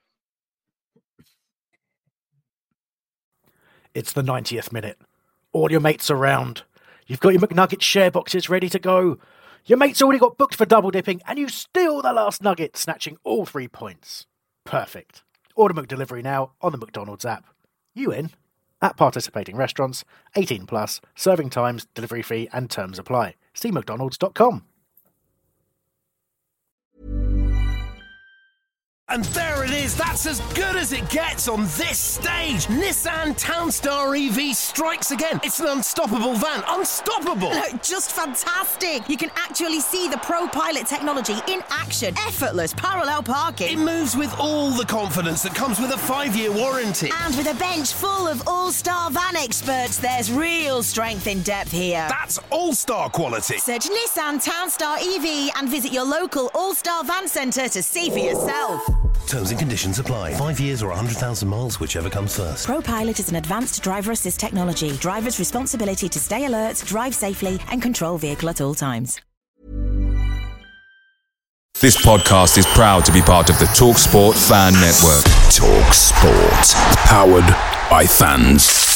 It's the ninetieth minute. All your mates around. You've got your McNugget share boxes ready to go. Your mate's already got booked for double dipping, and you steal the last nugget, snatching all three points. Perfect. Order McDelivery now on the McDonald's app. You in? At participating restaurants, eighteen plus, serving times, delivery fee, and terms apply. See mcdonalds dot com. And there it is, that's as good as it gets on this stage. Nissan Townstar E V strikes again. It's an unstoppable van, unstoppable. Look, just fantastic. You can actually see the Pro Pilot technology in action. Effortless parallel parking. It moves with all the confidence that comes with a five-year warranty. And with a bench full of all-star van experts, there's real strength in depth here. That's all-star quality. Search Nissan Townstar E V and visit your local all-star van centre to see for yourself. Terms and conditions apply. Five years or one hundred thousand miles, whichever comes first. Pro Pilot is an advanced driver assist technology. Driver's responsibility to stay alert, drive safely, and control vehicle at all times. This podcast is proud to be part of the TalkSport Fan Network. TalkSport. Powered by fans.